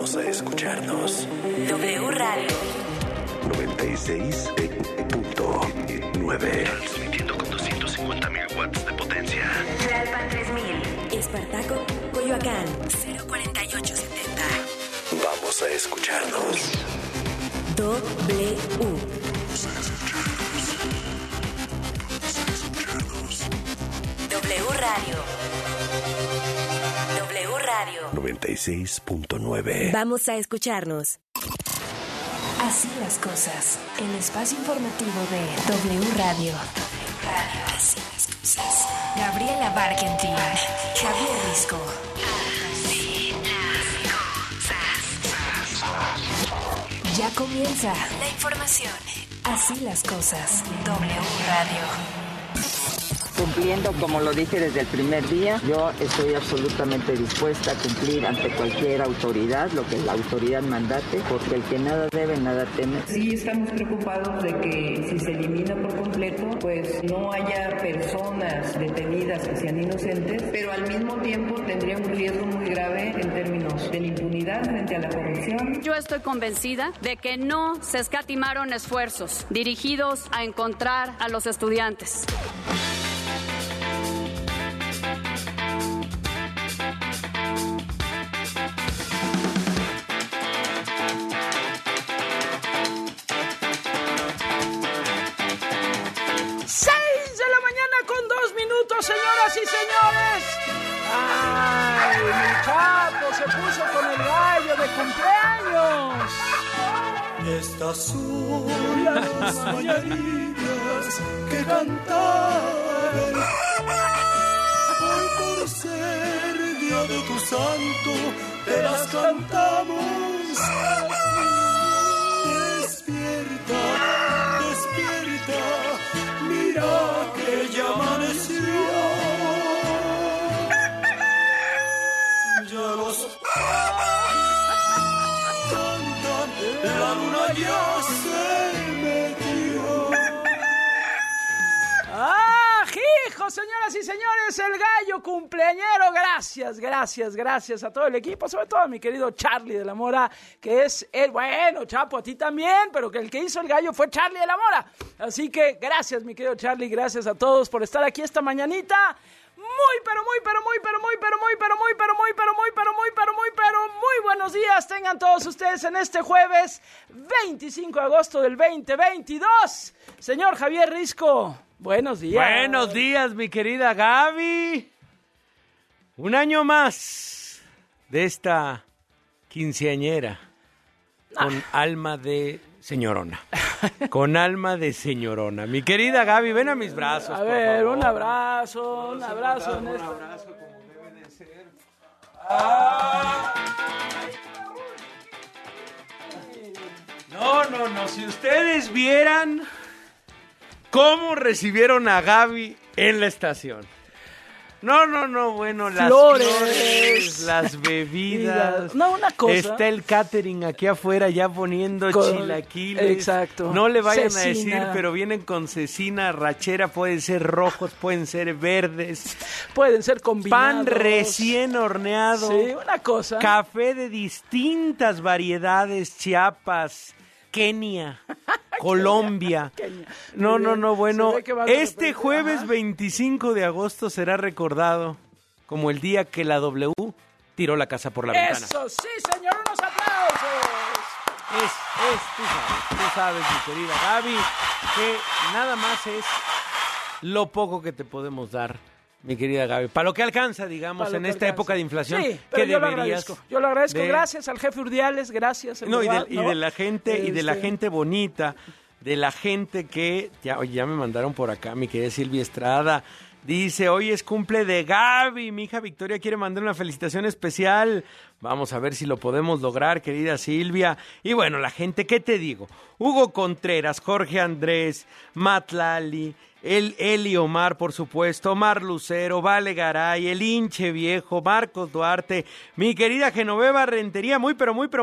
Vamos a escucharnos. W Radio 96.9. Transmitiendo con 250.000 watts de potencia. Tlalpan 3000, Espartaco, Coyoacán 04870. Vamos a escucharnos. W Radio 96.9. Vamos a escucharnos. Así las cosas. El espacio informativo de W Radio. Así las cosas. Gabriela Barkentin. Javier Risco. Así las cosas. Ya comienza la información. Así las cosas. W Radio. Cumpliendo, como lo dije desde el primer día, yo estoy absolutamente dispuesta a cumplir ante cualquier autoridad, lo que la autoridad mandate, porque el que nada debe, nada teme. Sí estamos preocupados de que si se elimina por completo, pues no haya personas detenidas que sean inocentes, pero al mismo tiempo tendría un riesgo muy grave en términos de la impunidad frente a la corrupción. Yo estoy convencida de que no se escatimaron esfuerzos dirigidos a encontrar a los estudiantes. Señoras y señores, ¡ay, mi Chapo se puso con el gallo de cumpleaños! Estas son las mañanitas que cantaban. Hoy por ser día de tu santo, te las cantamos. Despierta, despierta, mira que ya amaneció. Ya los cantan, la luna ya se metió. ¡Ah, hijo, señoras y señores! El gallo cumpleañero. Gracias a todo el equipo, sobre todo a mi querido Charlie de la Mora, que es el, bueno, Chapo, a ti también, pero que el que hizo el gallo fue Charlie de la Mora. Así que gracias, mi querido Charlie, gracias a todos por estar aquí esta mañanita. Muy buenos días tengan todos ustedes en este jueves 25 de agosto del 2022. Señor Javier Risco, buenos días. Buenos días, mi querida Gaby. Un año más de esta quinceañera con alma de señorona. Con alma de señorona. Mi querida Gaby, ven a mis brazos. A ver, por favor. un abrazo. Un abrazo como debe de ser. No, si ustedes vieran cómo recibieron a Gaby en la estación. No, bueno, las flores, las bebidas. No, una cosa. Está el catering aquí afuera ya poniendo chilaquiles. Exacto. No le vayan cecina. a decir, pero vienen con cecina, rachera, pueden ser rojos, pueden ser verdes. Pueden ser combinados. Pan recién horneado. Sí, una cosa. Café de distintas variedades, Chiapas, Kenia, Colombia. Kenia. No, bueno, este repente, jueves 25 de agosto será recordado como el día que la W tiró la casa por la ventana. Eso sí, señor, unos aplausos. Tú sabes, mi querida Gaby, que nada más es lo poco que te podemos dar, mi querida Gaby, para lo que alcanza, digamos, en esta época de inflación. Sí, pero que yo deberías lo agradezco. Gracias al jefe Urdiales, gracias. No, verdad, y de la gente, y de la gente bonita, de la gente que, ya me mandaron por acá, mi querida Silvia Estrada, dice, hoy es cumple de Gaby, mi hija Victoria quiere mandar una felicitación especial. Vamos a ver si lo podemos lograr, querida Silvia. Y bueno, la gente, ¿qué te digo? Hugo Contreras, Jorge Andrés, Matt Lali, el Eli Omar, por supuesto, Omar Lucero, Vale Garay, el Hinche Viejo, Marcos Duarte, mi querida Genoveva Rentería, muy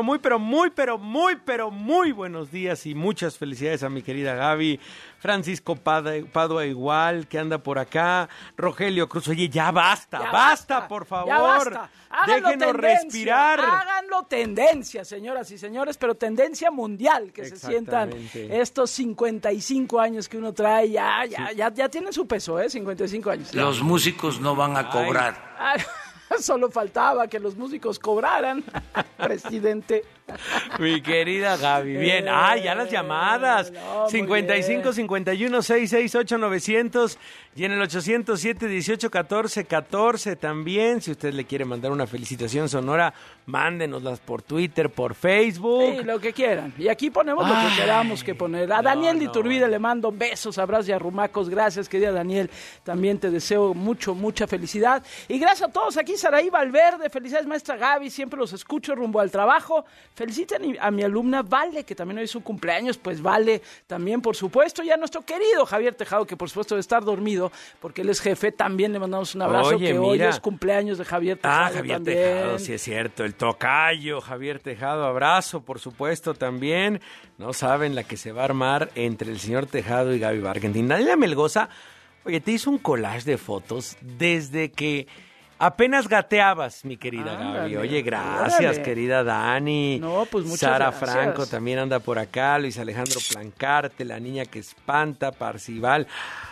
buenos días y muchas felicidades a mi querida Gaby, Francisco Padua igual, que anda por acá, Rogelio Cruz, oye, ya basta, por favor, ya basta. Déjenos respirar. Háganlo tendencia, señoras y señores, pero tendencia mundial, que se sientan estos 55 años que uno trae, ya tienen su peso, 55 años. Los músicos no van a cobrar. Solo faltaba que los músicos cobraran, presidente. Mi querida Gaby, bien. Ya las llamadas. 55 51 668 900 y en el 807 18 14 14 también. Si usted le quiere mandar una felicitación sonora, mándenoslas por Twitter, por Facebook. Sí, lo que quieran. Y aquí ponemos lo que queramos que poner. A Daniel Iturbide le mando besos, abrazos y arrumacos. Gracias, querida Daniel. También te deseo mucha felicidad. Y gracias a todos aquí, Saraí Valverde. Felicidades, maestra Gaby. Siempre los escucho rumbo al trabajo. Feliciten a mi alumna Vale, que también hoy es su cumpleaños, pues Vale también, por supuesto, y a nuestro querido Javier Tejado, que por supuesto debe estar dormido, porque él es jefe, también le mandamos un abrazo. Oye, hoy es cumpleaños de Javier Tejado. Javier también. Tejado, sí es cierto, el tocayo, Javier Tejado, abrazo, por supuesto, también. No saben la que se va a armar entre el señor Tejado y Gaby Barkentin. Daniela Melgoza, oye, te hizo un collage de fotos desde que apenas gateabas, mi querida Gaby. Oye, gracias, querida Dani. No, pues muchas Sara gracias. Franco también anda por acá. Luis Alejandro Plancarte, la niña que espanta, Parcival.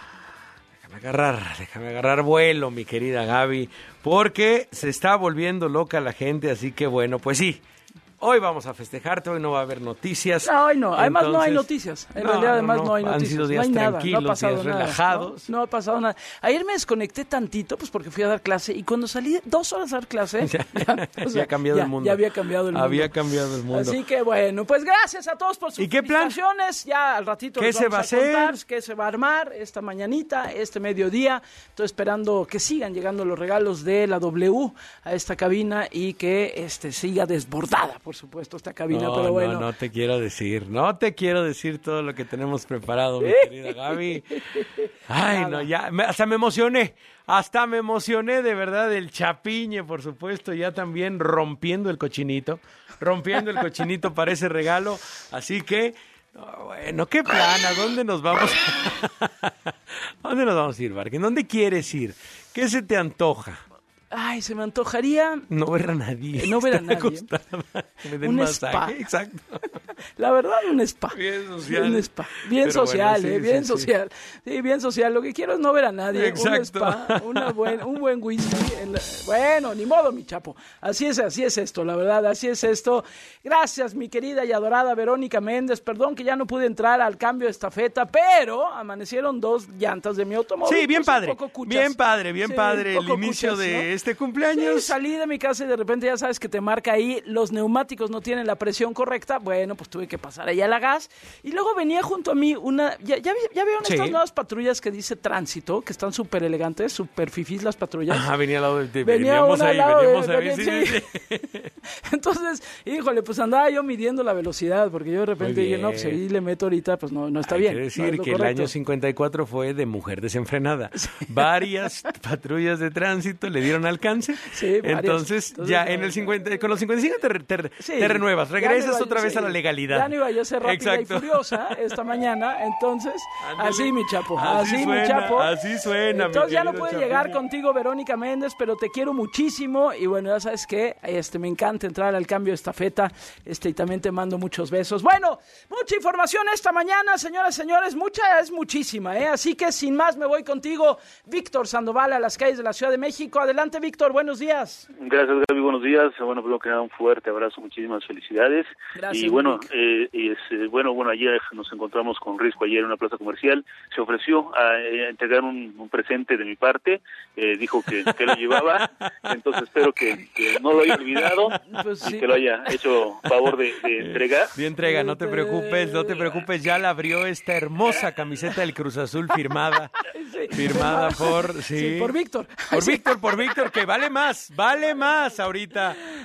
Déjame agarrar vuelo, mi querida Gaby, porque se está volviendo loca la gente, así que bueno, pues sí. Hoy vamos a festejarte, hoy no va a haber noticias. No, hoy no, además no hay noticias. En realidad, además no hay noticias. Han sido días no hay tranquilos, nada, no ha pasado días nada, relajados. No ha pasado nada. Ayer me desconecté tantito, pues porque fui a dar clase, y cuando salí 2 horas a dar clase, había cambiado el mundo. Ya había cambiado el mundo. Había cambiado el mundo. Así que bueno, pues gracias a todos por sus felicitaciones. Ya al ratito ¿Qué les se vamos va a hacer? Contar qué se va a armar esta mañanita, este mediodía. Estoy esperando que sigan llegando los regalos de la W a esta cabina y que siga desbordada, por supuesto, esta cabina. Pero bueno. No te quiero decir todo lo que tenemos preparado, mi querida Gaby. Ay, no, ya, hasta me emocioné de verdad, del Chapiñe, por supuesto, ya también rompiendo el cochinito para ese regalo, así que, bueno, ¿qué plan? ¿A dónde nos vamos? ¿A dónde nos vamos a ir, Barkin? ¿Dónde quieres ir? ¿Qué se te antoja? Ay, se me antojaría... No ver a nadie. Me den un masaje. spa. Exacto. La verdad, un spa. Bien social. Un spa. Bien Pero social, bueno, bien social. Sí, bien social. Lo que quiero es no ver a nadie. Exacto. Un spa, un buen whisky. Bueno, ni modo, mi chapo. Así es esto, la verdad, así es esto. Gracias, mi querida y adorada Verónica Méndez. Perdón que ya no pude entrar al cambio de estafeta, pero amanecieron 2 llantas de mi automóvil. Sí, bien padre. Bien padre el inicio de este cumpleaños. Sí, salí de mi casa y de repente ya sabes que te marca ahí, los neumáticos no tienen la presión correcta. Bueno, pues tuve que pasar allá a la gas. Y luego venía junto a mí una... ¿Ya vieron estas nuevas patrullas que dice tránsito? Que están súper elegantes, súper fifís las patrullas. Ajá, venía al lado de... Veníamos ahí. Sí. Entonces, híjole, pues andaba yo midiendo la velocidad, porque yo de repente dije, no, pues ahí le meto ahorita, pues no está bien. Quiere decir no es que correcto. el año 54 fue de mujer desenfrenada. Sí. Varias patrullas de tránsito le dieron alcance. Sí, entonces ya en el 50, con los 55 te renuevas, regresas otra vez a la legalidad. Ya no iba yo a ser rápida y furiosa esta mañana, entonces, así mi chapo, así mi chapo. Así suena, entonces ya no pude llegar contigo, Verónica Méndez, pero te quiero muchísimo y bueno, ya sabes que me encanta entrar al cambio de estafeta, y también te mando muchos besos. Bueno, mucha información esta mañana, señoras y señores, muchísima, así que sin más me voy contigo, Víctor Sandoval, a las calles de la Ciudad de México. Adelante, Víctor, buenos días. Gracias, Gaby, buenos días. Bueno, primero que nada, un fuerte abrazo, muchísimas felicidades. Gracias. Y bueno, ayer nos encontramos con Risco ayer en una plaza comercial. Se ofreció a entregar un presente de mi parte, dijo que lo llevaba, entonces espero que no lo haya olvidado y que lo haya hecho favor de entregar. De entrega, no te preocupes, ya la abrió esta hermosa camiseta del Cruz Azul firmada por Víctor. Por Víctor, que vale más ahorita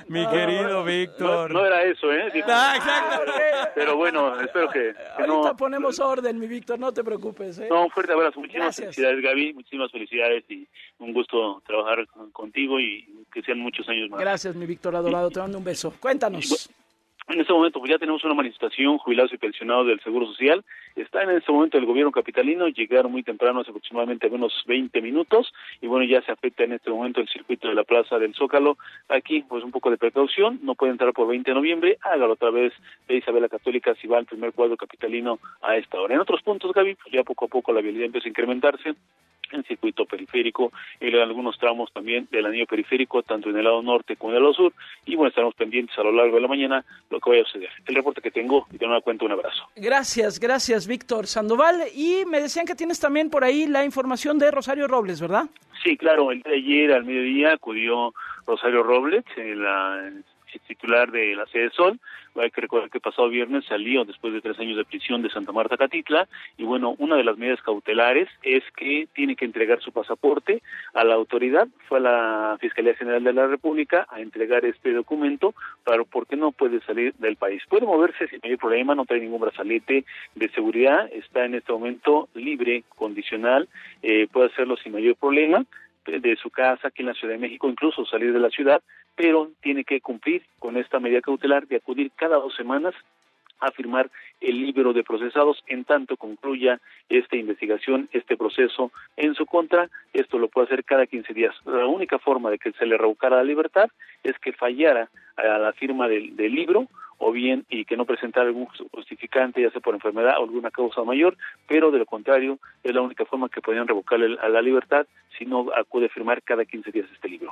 Mi querido Víctor. No era eso, ¿eh? Dijo, exacto. Pero bueno, espero que ahorita ponemos orden, mi Víctor, no te preocupes, ¿eh? No, un fuerte abrazo. Muchísimas Gracias. felicidades, Gaby. Muchísimas felicidades y un gusto trabajar contigo y que sean muchos años más. Gracias, mi Víctor adorado. Te mando un beso. Cuéntanos. En este momento pues ya tenemos una manifestación, jubilados y pensionados del Seguro Social. Está en este momento el gobierno capitalino, llegaron muy temprano, hace aproximadamente unos 20 minutos, y bueno, ya se afecta en este momento el circuito de la Plaza del Zócalo. Aquí, pues un poco de precaución, no puede entrar por 20 de noviembre, hágalo a través de Isabel la Católica si va al primer cuadro capitalino a esta hora. En otros puntos, Gaby, pues ya poco a poco la vialidad empieza a incrementarse en circuito periférico y en algunos tramos también del anillo periférico, tanto en el lado norte como en el lado sur, y bueno, estaremos pendientes a lo largo de la mañana lo que vaya a suceder. El reporte que tengo, y de nueva cuenta un abrazo. Gracias, Víctor Sandoval, y me decían que tienes también por ahí la información de Rosario Robles, ¿verdad? Sí, claro, el día de ayer al mediodía acudió Rosario Robles, el titular de la sede Sol. Hay que recordar que pasado viernes salió después de 3 años de prisión de Santa Marta Catitla, y bueno, una de las medidas cautelares es que tiene que entregar su pasaporte a la autoridad. Fue a la Fiscalía General de la República a entregar este documento, porque no puede salir del país. Puede moverse sin mayor problema, no trae ningún brazalete de seguridad, está en este momento libre, condicional, puede hacerlo sin mayor problema de su casa aquí en la Ciudad de México, incluso salir de la ciudad, pero tiene que cumplir con esta medida cautelar de acudir cada 2 semanas a firmar el libro de procesados en tanto concluya esta investigación, este proceso en su contra. Esto lo puede hacer cada 15 días. La única forma de que se le revocara la libertad es que fallara a la firma del libro, o bien y que no presentara algún justificante, ya sea por enfermedad o alguna causa mayor, pero de lo contrario es la única forma que podrían revocarle a la libertad si no acude a firmar cada 15 días este libro.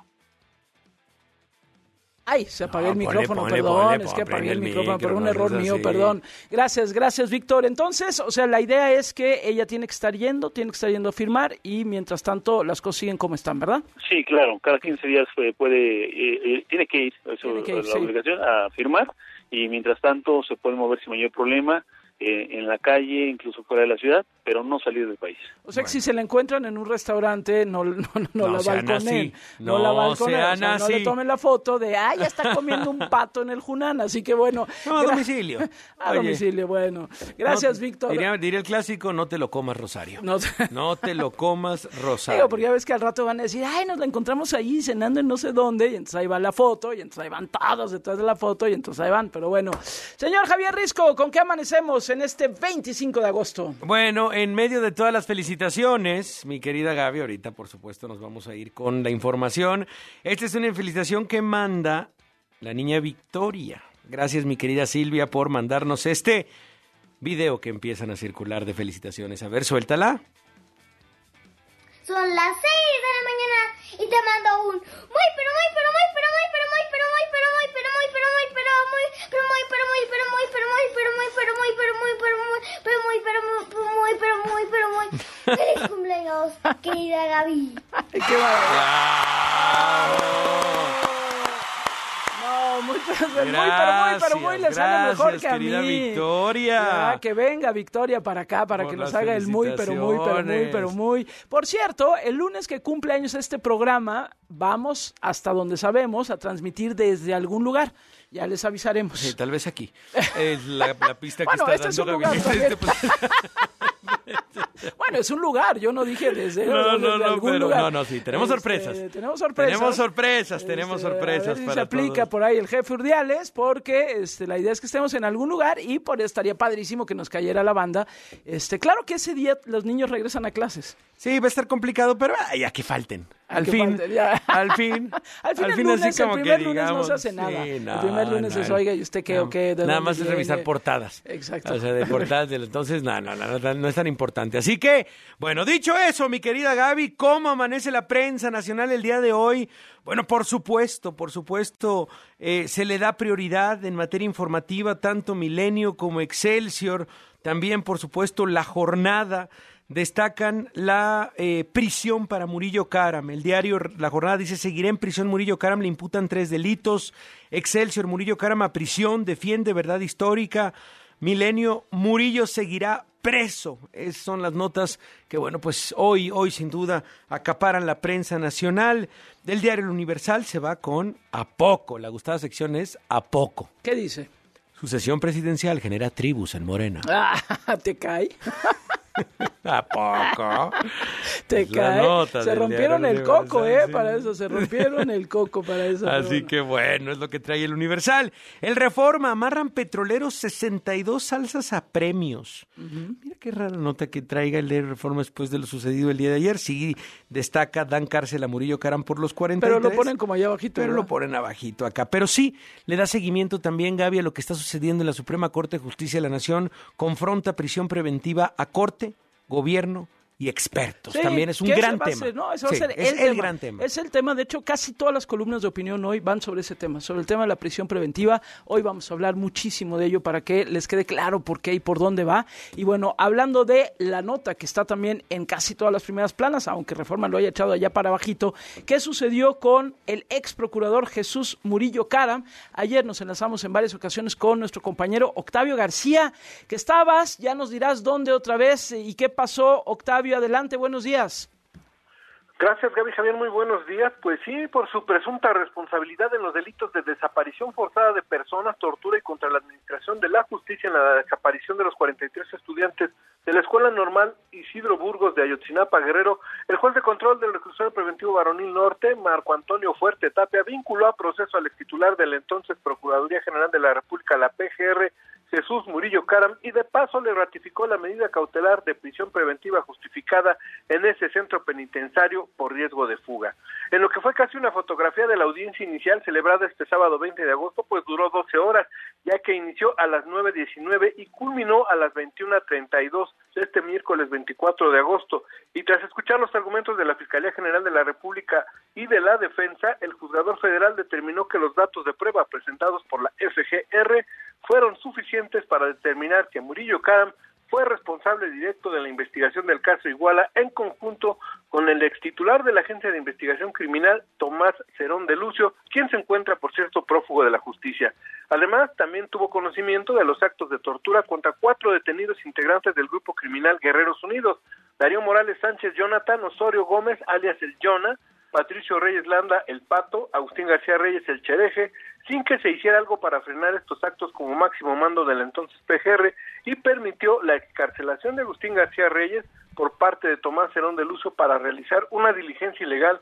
Ay, se apagó el micrófono, perdón, es que apagué el micrófono por un error mío, perdón. Gracias, Víctor. Entonces, o sea, la idea es que ella tiene que estar yendo a firmar, y mientras tanto las cosas siguen como están, ¿verdad? Sí, claro, cada 15 días tiene que ir, obligación a firmar, y mientras tanto se puede mover sin mayor problema en la calle, incluso fuera de la ciudad, pero no salir del país. O sea que si se la encuentran en un restaurante, no la balconen. No la balconen, o sea, no le tomen la foto de, ya está comiendo un pato en el Junán, así que bueno. No, a domicilio. Domicilio, bueno. Gracias, Víctor. Diría el clásico, no te lo comas, Rosario. No te lo comas, Rosario. Digo, porque ya ves que al rato van a decir, nos la encontramos ahí cenando en no sé dónde, y entonces ahí va la foto, y entonces ahí van todos detrás de la foto, y entonces ahí van, pero bueno. Señor Javier Risco, ¿con qué amanecemos en este 25 de agosto? Bueno, en medio de todas las felicitaciones, mi querida Gaby, ahorita por supuesto nos vamos a ir con la información. Esta es una felicitación que manda la niña Victoria. Gracias, mi querida Silvia, por mandarnos este video que empiezan a circular de felicitaciones. A ver, suéltala. Son las 6 de la mañana y te mando un ¡feliz cumpleaños, querida Gaby! ¡Qué maravilla! No, muy, le sale mejor que a mí. Victoria. Ya, que venga Victoria para acá, para que nos haga el muy. Por cierto, el lunes que cumple años este programa, vamos, hasta donde sabemos, a transmitir desde algún lugar. Ya les avisaremos. Sí, tal vez aquí. Es la pista que bueno, está dando Gaby. Bueno, es un lugar, yo no dije desde algún lugar. Sí, tenemos sorpresas. Tenemos sorpresas. A ver si se aplica todos. Por ahí el jefe Urdiales, porque la idea es que estemos en algún lugar y estaría padrísimo que nos cayera la banda. Claro que ese día los niños regresan a clases. Sí, va a estar complicado, pero ya que falten. Al fin, el lunes, así como el primer que lunes digamos, no se hace nada. Sí, el primer lunes es, oiga, ¿y usted qué o qué? Nada más es revisar portadas. Exacto. O sea, de portadas. Entonces, no es tan importante. Así que, bueno, dicho eso, mi querida Gaby, ¿cómo amanece la prensa nacional el día de hoy? Bueno, por supuesto, se le da prioridad en materia informativa, tanto Milenio como Excelsior, también, por supuesto, La Jornada. Destacan la prisión para Murillo Karam. El diario La Jornada dice: seguirá en prisión Murillo Karam, le imputan 3 delitos. Excelsior: Murillo Karam a prisión, defiende verdad histórica. Milenio: Murillo seguirá preso. Esas son las notas que, bueno, pues hoy sin duda acaparan la prensa nacional. Del diario El Universal se va con ¿a poco? La gustada sección es ¿a poco? ¿Qué dice? Sucesión presidencial genera tribus en Morena. ¿Te cae? ¿A poco? Te cae. Se rompieron el coco, para eso. Se rompieron el coco para eso. Así que bueno, es lo que trae El Universal. El Reforma, amarran petroleros 62 salsas a premios. Mira qué rara nota que traiga el diario Reforma después de lo sucedido el día de ayer. Sí, destaca, dan cárcel a Murillo Karam por los 43. Pero lo ponen como allá abajito. Pero ¿verdad? lo ponen abajito acá. Pero sí, le da seguimiento también, Gaby, a lo que está sucediendo en la Suprema Corte de Justicia de la Nación. Confronta prisión preventiva a Corte, gobierno y expertos. Sí, también es un gran tema. Ese va a ser el gran tema. Es el tema. De hecho, casi todas las columnas de opinión hoy van sobre ese tema, sobre el tema de la prisión preventiva. Hoy vamos a hablar muchísimo de ello para que les quede claro por qué y por dónde va. Y bueno, hablando de la nota que está también en casi todas las primeras planas, aunque Reforma lo haya echado allá para abajito, ¿qué sucedió con el ex procurador Jesús Murillo Karam? Ayer nos enlazamos en varias ocasiones con nuestro compañero Octavio García, que estabas, ya nos dirás dónde otra vez y qué pasó. Octavio, adelante, buenos días. Gracias, Gaby Javier, muy buenos días. Pues sí, por su presunta responsabilidad en los delitos de desaparición forzada de personas, tortura y contra la administración de la justicia en la desaparición de los 43 estudiantes de la Escuela Normal Isidro Burgos de Ayotzinapa, Guerrero, el juez de control del Reclusorio Preventivo Varonil Norte, Marco Antonio Fuerte Tapia, vinculó a proceso al extitular de la entonces Procuraduría General de la República, la PGR, Jesús Murillo Karam, y de paso le ratificó la medida cautelar de prisión preventiva justificada en ese centro penitenciario por riesgo de fuga. En lo que fue casi una fotografía de la audiencia inicial celebrada este sábado 20 de agosto, pues duró 12 horas, ya que inició a las 9:19 y culminó a las 21:32 de este miércoles 24 de agosto. Y tras escuchar los argumentos de la Fiscalía General de la República y de la Defensa, el juzgador federal determinó que los datos de prueba presentados por la FGR fueron suficientes para determinar que Murillo Karam fue responsable directo de la investigación del caso Iguala en conjunto con el extitular de la Agencia de Investigación Criminal, Tomás Cerón de Lucio, quien se encuentra, por cierto, prófugo de la justicia. Además, también tuvo conocimiento de los actos de tortura contra 4 detenidos integrantes del grupo criminal Guerreros Unidos: Darío Morales Sánchez Jonathan, Osorio Gómez, alias el Jonah, Patricio Reyes Landa, el Pato, Agustín García Reyes, el Chereje, sin que se hiciera algo para frenar estos actos como máximo mando del entonces PGR, y permitió la excarcelación de Agustín García Reyes por parte de Tomás Cerón de Lucio para realizar una diligencia ilegal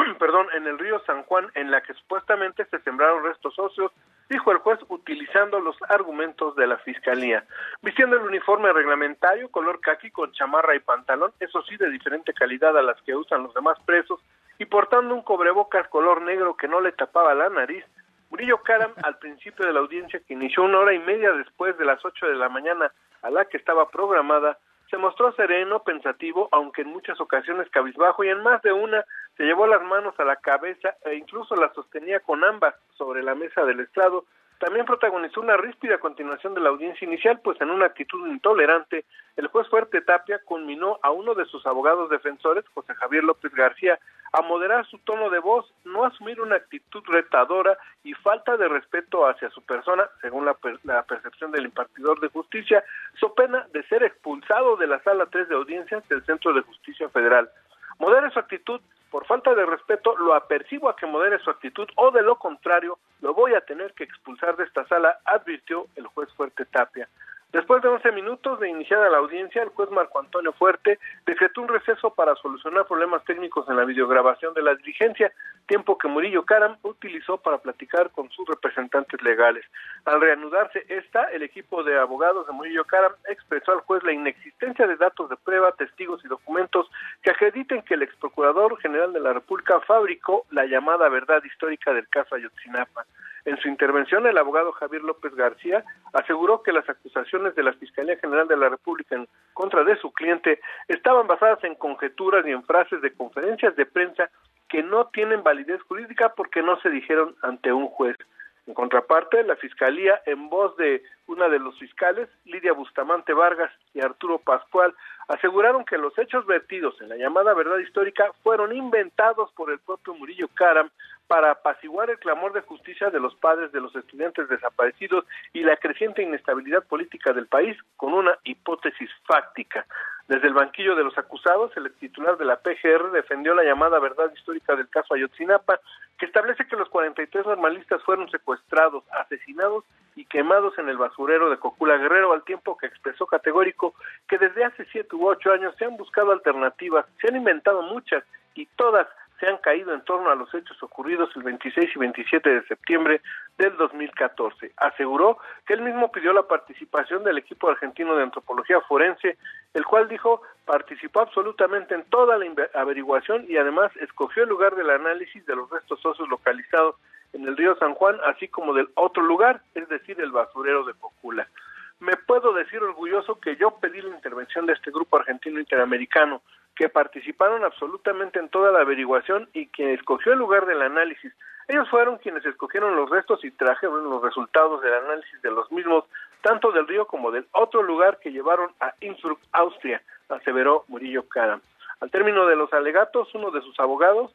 en el río San Juan, en la que supuestamente se sembraron restos óseos, dijo el juez, utilizando los argumentos de la Fiscalía. Vistiendo el uniforme reglamentario, color caqui con chamarra y pantalón, eso sí de diferente calidad a las que usan los demás presos, y portando un cubrebocas color negro que no le tapaba la nariz, Murillo Karam, al principio de la audiencia, que inició 1 hora y media después de las 8 de la mañana a la que estaba programada, se mostró sereno, pensativo, aunque en muchas ocasiones cabizbajo, y en más de una se llevó las manos a la cabeza e incluso las sostenía con ambas sobre la mesa del estrado. También protagonizó una ríspida continuación de la audiencia inicial, pues en una actitud intolerante, el juez Fuerte Tapia conminó a uno de sus abogados defensores, José Javier López García, a moderar su tono de voz, no asumir una actitud retadora y falta de respeto hacia su persona, según la percepción del impartidor de justicia, so pena de ser expulsado de la Sala 3 de audiencias del Centro de Justicia Federal. Modere su actitud, por falta de respeto, lo apercibo a que modere su actitud, o de lo contrario, lo voy a tener que expulsar de esta sala, advirtió el juez Fuerte Tapia. Después de 11 minutos de iniciada la audiencia, el juez Marco Antonio Fuerte decretó un receso para solucionar problemas técnicos en la videograbación de la diligencia, tiempo que Murillo Karam utilizó para platicar con sus representantes legales. Al reanudarse el equipo de abogados de Murillo Karam expresó al juez la inexistencia de datos de prueba, testigos y documentos que acrediten que el ex procurador general de la República fabricó la llamada verdad histórica del caso Ayotzinapa. En su intervención, el abogado Javier López García aseguró que las acusaciones de la Fiscalía General de la República en contra de su cliente estaban basadas en conjeturas y en frases de conferencias de prensa que no tienen validez jurídica porque no se dijeron ante un juez. En contraparte, la Fiscalía, en voz de una de los fiscales, Lidia Bustamante Vargas y Arturo Pascual, aseguraron que los hechos vertidos en la llamada verdad histórica fueron inventados por el propio Murillo Karam para apaciguar el clamor de justicia de los padres de los estudiantes desaparecidos y la creciente inestabilidad política del país con una hipótesis fáctica. Desde el banquillo de los acusados, el titular de la PGR defendió la llamada verdad histórica del caso Ayotzinapa, que establece que los 43 normalistas fueron secuestrados, asesinados y quemados en el basurero de Cocula Guerrero, al tiempo que expresó categórico que desde hace 7 u 8 años se han buscado alternativas, se han inventado muchas y todas se han caído en torno a los hechos ocurridos el 26 y 27 de septiembre del 2014. Aseguró que él mismo pidió la participación del equipo argentino de antropología forense, el cual dijo participó absolutamente en toda la averiguación y además escogió el lugar del análisis de los restos óseos localizados en el río San Juan, así como del otro lugar, es decir, el basurero de Cocula. Me puedo decir orgulloso que yo pedí la intervención de este grupo argentino interamericano, que participaron absolutamente en toda la averiguación y que escogió el lugar del análisis. Ellos fueron quienes escogieron los restos y trajeron los resultados del análisis de los mismos, tanto del río como del otro lugar que llevaron a Innsbruck, Austria, aseveró Murillo Karam. Al término de los alegatos de sus abogados,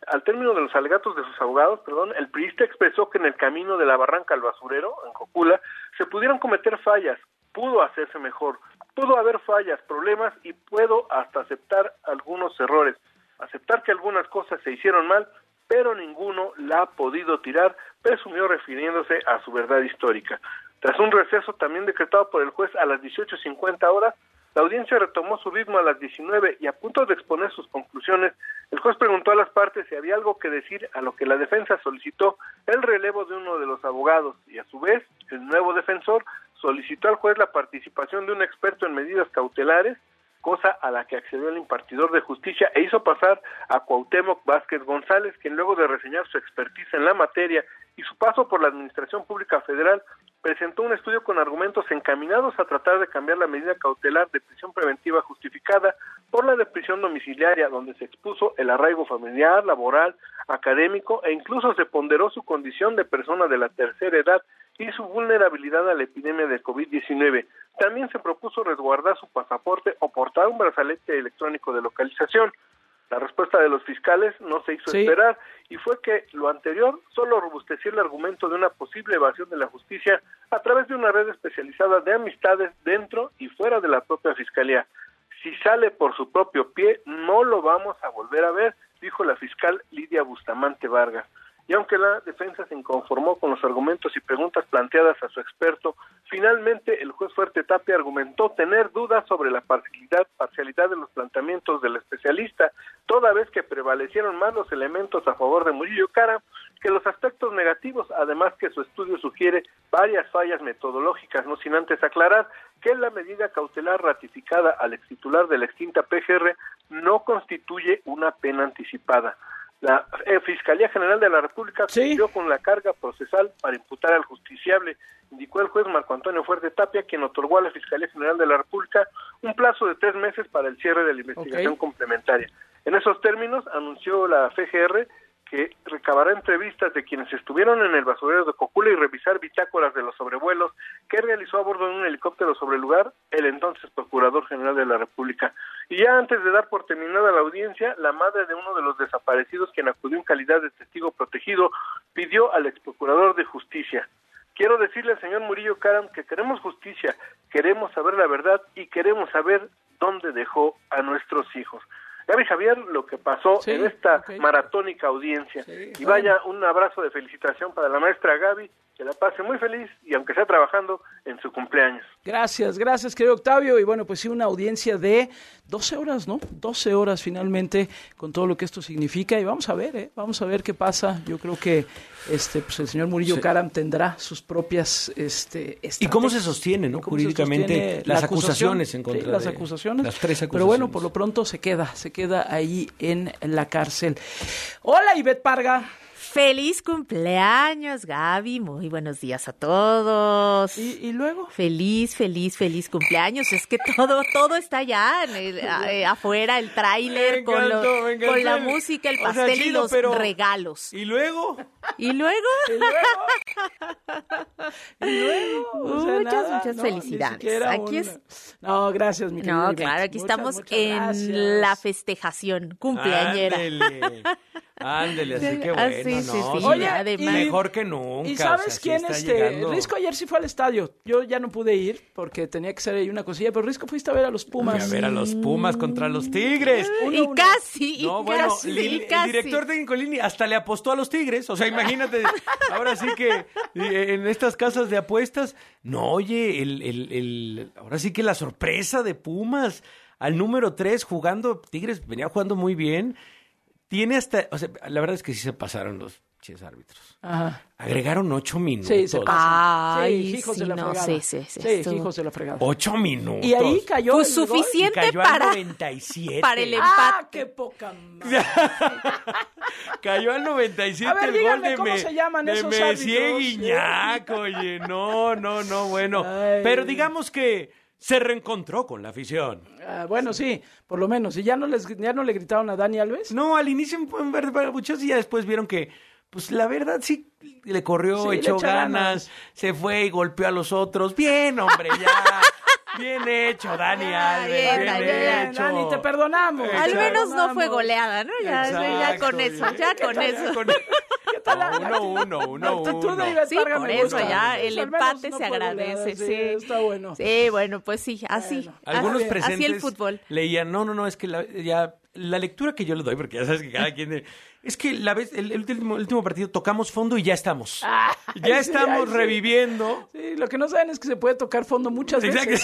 el priista expresó que en el camino de la barranca al basurero, en Cocula, se pudieron cometer fallas, pudo hacerse mejor, pudo haber fallas, problemas y puedo hasta aceptar algunos errores, aceptar que algunas cosas se hicieron mal, pero ninguno la ha podido tirar, presumió refiriéndose a su verdad histórica. Tras un receso también decretado por el juez a las 18:50 horas, la audiencia retomó su ritmo a las 19 y a punto de exponer sus conclusiones, el juez preguntó a las partes si había algo que decir, a lo que la defensa solicitó el relevo de uno de los abogados y a su vez el nuevo defensor solicitó al juez la participación de un experto en medidas cautelares, cosa a la que accedió el impartidor de justicia e hizo pasar a Cuauhtémoc Vázquez González, quien luego de reseñar su expertise en la materia y su paso por la Administración Pública Federal, presentó un estudio con argumentos encaminados a tratar de cambiar la medida cautelar de prisión preventiva justificada por la de prisión domiciliaria, donde se expuso el arraigo familiar, laboral, académico e incluso se ponderó su condición de persona de la tercera edad y su vulnerabilidad a la epidemia de COVID-19. También se propuso resguardar su pasaporte o portar un brazalete electrónico de localización. La respuesta de los fiscales no se hizo esperar y fue que lo anterior solo robusteció el argumento de una posible evasión de la justicia a través de una red especializada de amistades dentro y fuera de la propia fiscalía. Si sale por su propio pie, no lo vamos a volver a ver, dijo la fiscal Lidia Bustamante Vargas. Y aunque la defensa se inconformó con los argumentos y preguntas planteadas a su experto, finalmente el juez Fuerte Tapia argumentó tener dudas sobre la parcialidad de los planteamientos del especialista, toda vez que prevalecieron más los elementos a favor de Murillo Karam que los aspectos negativos, además que su estudio sugiere varias fallas metodológicas, no sin antes aclarar que la medida cautelar ratificada al extitular de la extinta PGR no constituye una pena anticipada. La Fiscalía General de la República cumplió con la carga procesal para imputar al justiciable, indicó el juez Marco Antonio Fuerte Tapia, quien otorgó a la Fiscalía General de la República un plazo de 3 meses para el cierre de la investigación complementaria. En esos términos, anunció la FGR que recabará entrevistas de quienes estuvieron en el basurero de Cocula y revisar bitácoras de los sobrevuelos que realizó a bordo de un helicóptero sobre el lugar el entonces Procurador General de la República. Y ya antes de dar por terminada la audiencia, la madre de uno de los desaparecidos, quien acudió en calidad de testigo protegido, pidió al exprocurador de justicia: quiero decirle al señor Murillo Karam que queremos justicia, queremos saber la verdad y queremos saber dónde dejó a nuestros hijos. Gaby Javier, lo que pasó en esta maratónica audiencia. Y vaya, un abrazo de felicitación para la maestra Gaby, que la pase muy feliz y aunque sea trabajando en su cumpleaños. Gracias, querido Octavio. Y bueno, pues sí, una audiencia de 12 horas, ¿no? 12 horas finalmente, con todo lo que esto significa. Y vamos a ver qué pasa. Yo creo que pues el señor Murillo Karam tendrá sus propias estrategias. ¿Y cómo se sostiene, no? Jurídicamente las acusaciones en contra de las acusaciones. Las 3 acusaciones. Pero bueno, por lo pronto se queda ahí en la cárcel. Hola, Ivette Parga. Feliz cumpleaños, Gaby. Muy buenos días a todos. ¿Y luego? Feliz cumpleaños. Es que todo está ya afuera, el tráiler con la música, el pastel y los regalos. ¿Y luego? Muchas felicidades. No, gracias, mi querida. No, claro, aquí estamos en la festejación cumpleañera. Ándele, así que bueno. Oye, además. Mejor que nunca. ¿Y sabes o sea, quién? sí está llegando. Risco ayer sí fue al estadio. Yo ya no pude ir porque tenía que ser ahí una cosilla, pero Risco fuiste a ver a los Pumas. A ver a los Pumas contra los Tigres. Casi. El director técnico Lini hasta le apostó a los Tigres. O sea, imagínate, ahora sí que en estas casas de apuestas, no, oye, ahora sí que la sorpresa de Pumas al número 3 jugando, Tigres venía jugando muy bien. Tiene hasta, o sea, la verdad es que sí se pasaron los árbitros. Ajá. Agregaron 8 minutos. Sí, se pasan. Ay, hijos sí, de la no, fregada. sí, hijos de la fregada. 8 minutos. Y ahí cayó pues el suficiente gol. Y cayó para, al 97. para el empate. ¡Qué poca madre! Cayó al 97 A ver, el gol díganme de cómo se llaman de esos Messier árbitros. Guiñac, oye, no, bueno. Ay. Pero digamos que se reencontró con la afición. Bueno, sí, por lo menos. ¿Y ya no le gritaron a Dani Alves? No, al inicio pueden ver muchos y ya después vieron que, pues la verdad sí le corrió, Sí, echó le echa ganas, se fue y golpeó a los otros. Bien, hombre, ya. Bien hecho, Dani Alves. Bien hecho. Dani, te perdonamos. Al menos no fue goleada, ¿no? Ya con eso. ¿Qué tal? Uno. Tú de Ivette Sí, Parga por me eso gusta. ya el Al menos empate no se fue agradece, goleada, sí. Está bueno. Sí, bueno, pues sí, así. Bueno. Algunos presentes así el fútbol. leían, no, es que la lectura que yo le doy, porque ya sabes que cada quien... Es que el último partido tocamos fondo y ya estamos. Ya estamos reviviendo. Sí, lo que no saben es que se puede tocar fondo muchas veces.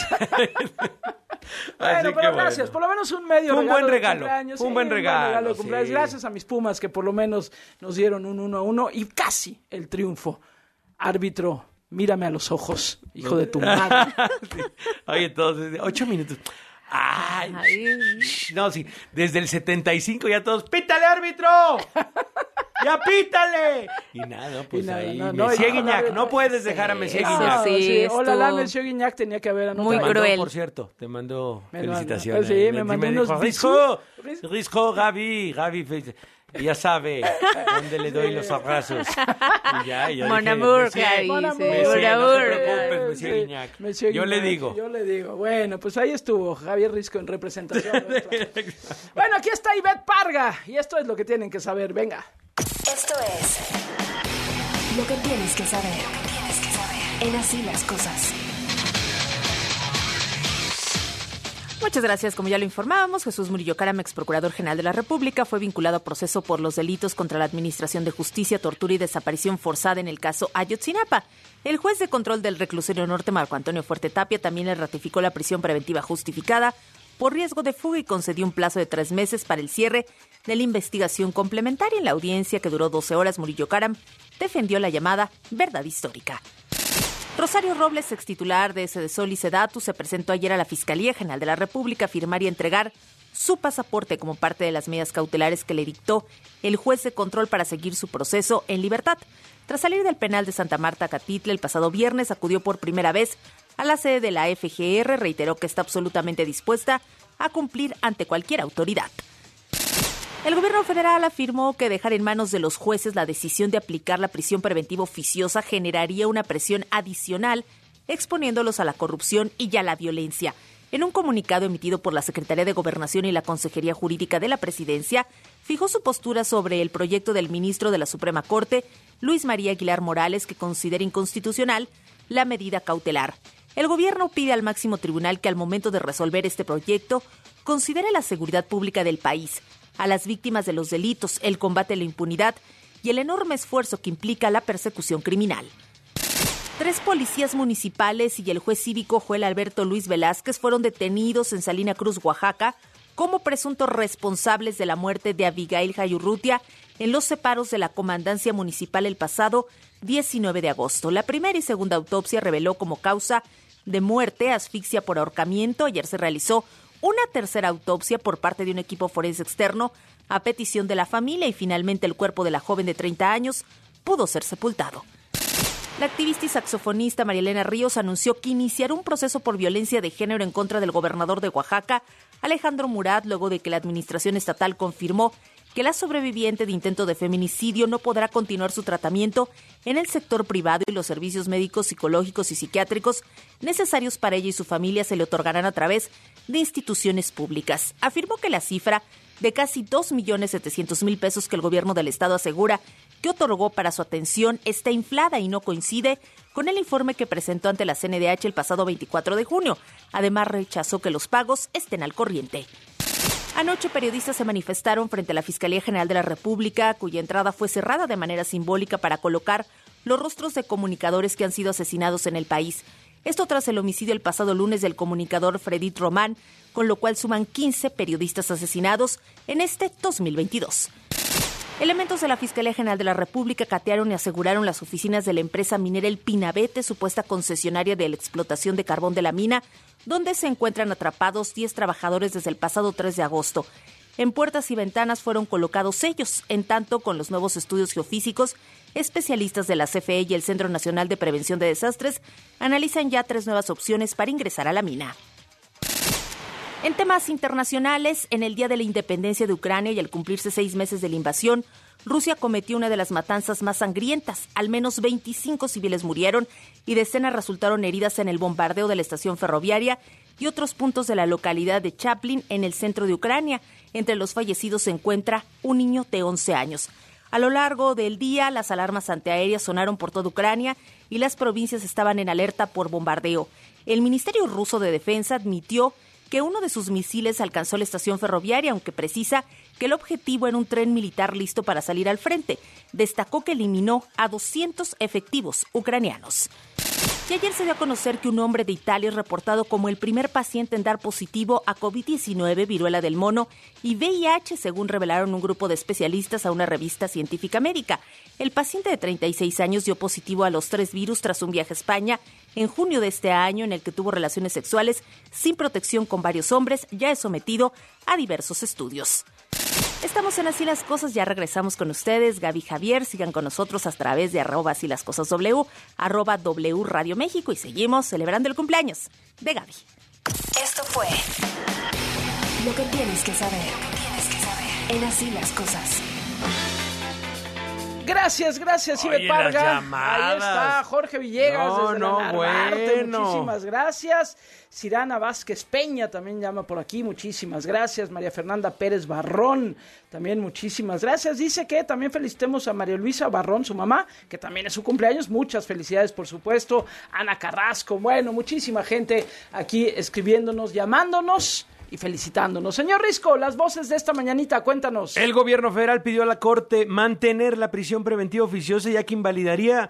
Bueno, pero gracias. Por lo menos un medio Fue un buen regalo. de cumpleaños. Un buen regalo. De cumpleaños. Sí. Gracias a mis Pumas que por lo menos nos dieron un 1-1 y casi el triunfo. Árbitro, mírame a los ojos, hijo de tu madre. Sí. Oye, entonces, 8 minutos. Ay. No, sí, desde el 75 ya todos, ¡pítale, árbitro! ¡Ya pítale! Y nada, pues ahí, Messier Guiñac, no puedes dejar a Messier Guiñac. Hola, Messier Guiñac tenía que haber anotado. Muy cruel. Por cierto, te mando felicitaciones. Sí, me mandó unos Risco, Gaby, ya sabe dónde le doy los abrazos. Y ya Mon amour, Gaby. No te preocupes, Messier Guiñac. Yo le digo. Bueno, pues ahí estuvo Javier Risco en representación. Bueno, aquí está Ivette Parga y esto es lo que tienen que saber. Venga. Esto es lo que tienes que saber. En Así las Cosas. Muchas gracias. Como ya lo informábamos, Jesús Murillo Caram, ex procurador general de la República, fue vinculado a proceso por los delitos contra la Administración de Justicia, tortura y desaparición forzada en el caso Ayotzinapa. El juez de control del Reclusorio Norte, Marco Antonio Fuerte Tapia, también le ratificó la prisión preventiva justificada por riesgo de fuga y concedió un plazo de 3 meses para el cierre de la investigación complementaria. En la audiencia, que duró 12 horas, Murillo Caram defendió la llamada verdad histórica. Rosario Robles, extitular de Sedesol y Sedatu, se presentó ayer a la Fiscalía General de la República a firmar y entregar su pasaporte como parte de las medidas cautelares que le dictó el juez de control para seguir su proceso en libertad. Tras salir del penal de Santa Marta, Catitla, el pasado viernes acudió por primera vez a la sede de la FGR, reiteró que está absolutamente dispuesta a cumplir ante cualquier autoridad. El gobierno federal afirmó que dejar en manos de los jueces la decisión de aplicar la prisión preventiva oficiosa generaría una presión adicional, exponiéndolos a la corrupción y a la violencia. En un comunicado emitido por la Secretaría de Gobernación y la Consejería Jurídica de la Presidencia, fijó su postura sobre el proyecto del ministro de la Suprema Corte, Luis María Aguilar Morales, que considera inconstitucional la medida cautelar. El gobierno pide al máximo tribunal que al momento de resolver este proyecto considere la seguridad pública del país, a las víctimas de los delitos, el combate a la impunidad y el enorme esfuerzo que implica la persecución criminal. 3 policías municipales y el juez cívico Joel Alberto Luis Velázquez fueron detenidos en Salina Cruz, Oaxaca, como presuntos responsables de la muerte de Abigail Jayurrutia en los separos de la comandancia municipal el pasado 19 de agosto. La primera y segunda autopsia reveló como causa de muerte asfixia por ahorcamiento. Ayer se realizó una tercera autopsia por parte de un equipo forense externo a petición de la familia y finalmente el cuerpo de la joven de 30 años pudo ser sepultado. La activista y saxofonista María Elena Ríos anunció que iniciará un proceso por violencia de género en contra del gobernador de Oaxaca, Alejandro Murat, luego de que la administración estatal confirmó que la sobreviviente de intento de feminicidio no podrá continuar su tratamiento en el sector privado y los servicios médicos, psicológicos y psiquiátricos necesarios para ella y su familia se le otorgarán a través de instituciones públicas. Afirmó que la cifra de casi 2.700.000 pesos que el gobierno del estado asegura que otorgó para su atención está inflada y no coincide con el informe que presentó ante la CNDH el pasado 24 de junio. Además, rechazó que los pagos estén al corriente. Anoche, periodistas se manifestaron frente a la Fiscalía General de la República, cuya entrada fue cerrada de manera simbólica para colocar los rostros de comunicadores que han sido asesinados en el país. Esto tras el homicidio el pasado lunes del comunicador Fredit Román, con lo cual suman 15 periodistas asesinados en este 2022. Elementos de la Fiscalía General de la República catearon y aseguraron las oficinas de la empresa minera El Pinabete, supuesta concesionaria de la explotación de carbón de la mina, donde se encuentran atrapados 10 trabajadores desde el pasado 3 de agosto. En puertas y ventanas fueron colocados sellos, en tanto con los nuevos estudios geofísicos, especialistas de la CFE y el Centro Nacional de Prevención de Desastres analizan ya 3 nuevas opciones para ingresar a la mina. En temas internacionales, en el Día de la Independencia de Ucrania y al cumplirse 6 meses de la invasión, Rusia cometió una de las matanzas más sangrientas. Al menos 25 civiles murieron y decenas resultaron heridas en el bombardeo de la estación ferroviaria y otros puntos de la localidad de Chaplin, en el centro de Ucrania. Entre los fallecidos se encuentra un niño de 11 años. A lo largo del día, las alarmas antiaéreas sonaron por toda Ucrania y las provincias estaban en alerta por bombardeo. El Ministerio Ruso de Defensa admitió que uno de sus misiles alcanzó la estación ferroviaria, aunque precisa que el objetivo era un tren militar listo para salir al frente. Destacó que eliminó a 200 efectivos ucranianos. Y ayer se dio a conocer que un hombre de Italia es reportado como el primer paciente en dar positivo a COVID-19, viruela del mono y VIH, según revelaron un grupo de especialistas a una revista científica médica. El paciente de 36 años dio positivo a los 3 virus tras un viaje a España en junio de este año, en el que tuvo relaciones sexuales sin protección con varios hombres. Ya es sometido a diversos estudios. Estamos en Así las Cosas, ya regresamos con ustedes. Gaby, Javier, sigan con nosotros a través de @asílascosasw, @W Radio México, y seguimos celebrando el cumpleaños de Gaby. Esto fue Lo que tienes que saber. En Así las Cosas. Gracias, Ibe Parga. Ahí está Jorge Villegas desde la Narvarte. Bueno. Muchísimas gracias. Cirana Vázquez Peña también llama por aquí. Muchísimas gracias. María Fernanda Pérez Barrón, también muchísimas gracias. Dice que también felicitemos a María Luisa Barrón, su mamá, que también es su cumpleaños. Muchas felicidades, por supuesto. Ana Carrasco, bueno, muchísima gente aquí escribiéndonos, llamándonos y felicitándonos. Señor Risco, las voces de esta mañanita, cuéntanos. El gobierno federal pidió a la Corte mantener la prisión preventiva oficiosa, ya que invalidaría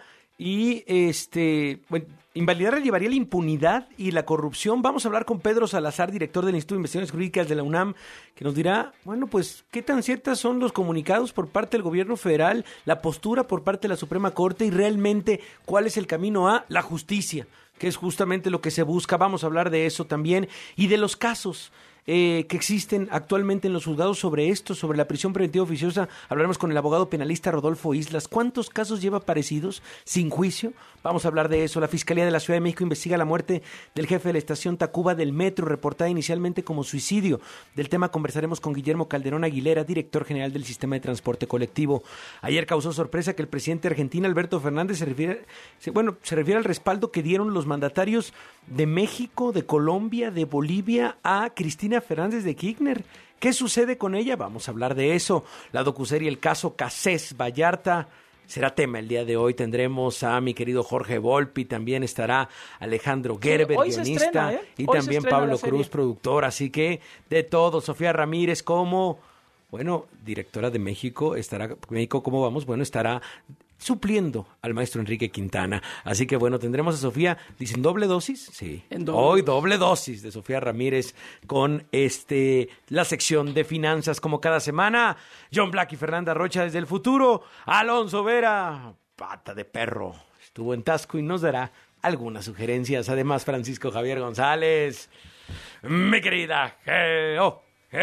llevaría la impunidad y la corrupción. Vamos a hablar con Pedro Salazar, director del Instituto de Investigaciones Jurídicas de la UNAM, que nos dirá, bueno, pues, ¿qué tan ciertas son los comunicados por parte del gobierno federal, la postura por parte de la Suprema Corte y realmente cuál es el camino a la justicia, que es justamente lo que se busca? Vamos a hablar de eso también y de los casos que existen actualmente en los juzgados sobre esto, sobre la prisión preventiva oficiosa. Hablaremos con el abogado penalista Rodolfo Islas. ¿Cuántos casos lleva parecidos sin juicio? Vamos a hablar de eso. La Fiscalía de la Ciudad de México investiga la muerte del jefe de la estación Tacuba del Metro, reportada inicialmente como suicidio. Del tema conversaremos con Guillermo Calderón Aguilera, director general del Sistema de Transporte Colectivo. Ayer causó sorpresa que el presidente de Argentina, Alberto Fernández, se refiere al respaldo que dieron los mandatarios de México, de Colombia, de Bolivia a Cristina Fernández de Kirchner. ¿Qué sucede con ella? Vamos a hablar de eso. La docuserie El Caso Cassés Vallarta será tema el día de hoy. Tendremos a mi querido Jorge Volpi, también estará Alejandro Gerber, guionista, y hoy también Pablo Cruz, productor. Así que de todo. Sofía Ramírez como, directora de México, ¿cómo vamos? Estará supliendo al maestro Enrique Quintana. Así que tendremos a Sofía, dicen doble dosis, sí. Hoy doble dosis de Sofía Ramírez con la sección de finanzas como cada semana. John Black y Fernanda Rocha desde el futuro. Alonso Vera, pata de perro, estuvo en Tasco y nos dará algunas sugerencias. Además, Francisco Javier González, mi querida Geo.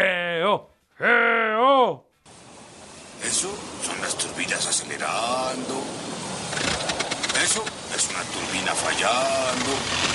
Eso son las turbinas acelerando. Eso es una turbina fallando.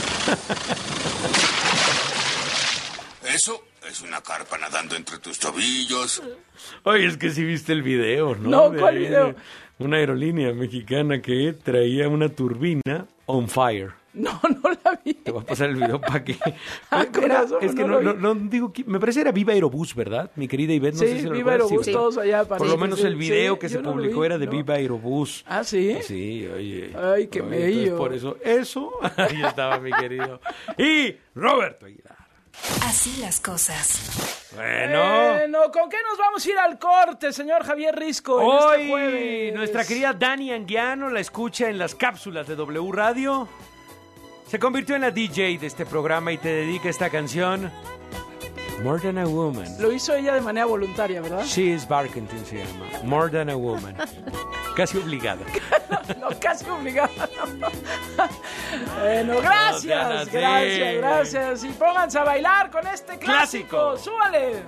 Eso es una carpa nadando entre tus tobillos. Oye, es que sí viste el video, ¿no? No, ¿cuál video? Una aerolínea mexicana que traía una turbina on fire. No la vi. Te voy a pasar el video para que... Es que no digo... Me parece era Viva Aerobús, ¿verdad? Mi querida Ivette, no sé si lo Viva Aerobús, sí, todos allá. Por lo menos el video que se publicó era de Viva Aerobús. ¿Ah, sí? Sí, oye. Ay, qué bello. Por eso, ahí estaba mi querido. Y Roberto Aguilar. Así las cosas. Bueno, ¿con qué nos vamos a ir al corte, señor Javier Risco? Hoy, este jueves? Nuestra querida Dani Anguiano la escucha en las cápsulas de W Radio. Se convirtió en la DJ de este programa y te dedica esta canción, More Than a Woman. Lo hizo ella de manera voluntaria, ¿verdad? She is Barkentin se llama, More Than a Woman. Casi obligada. No, casi obligada. Bueno, gracias. Y pónganse a bailar con este clásico. ¡Súbale!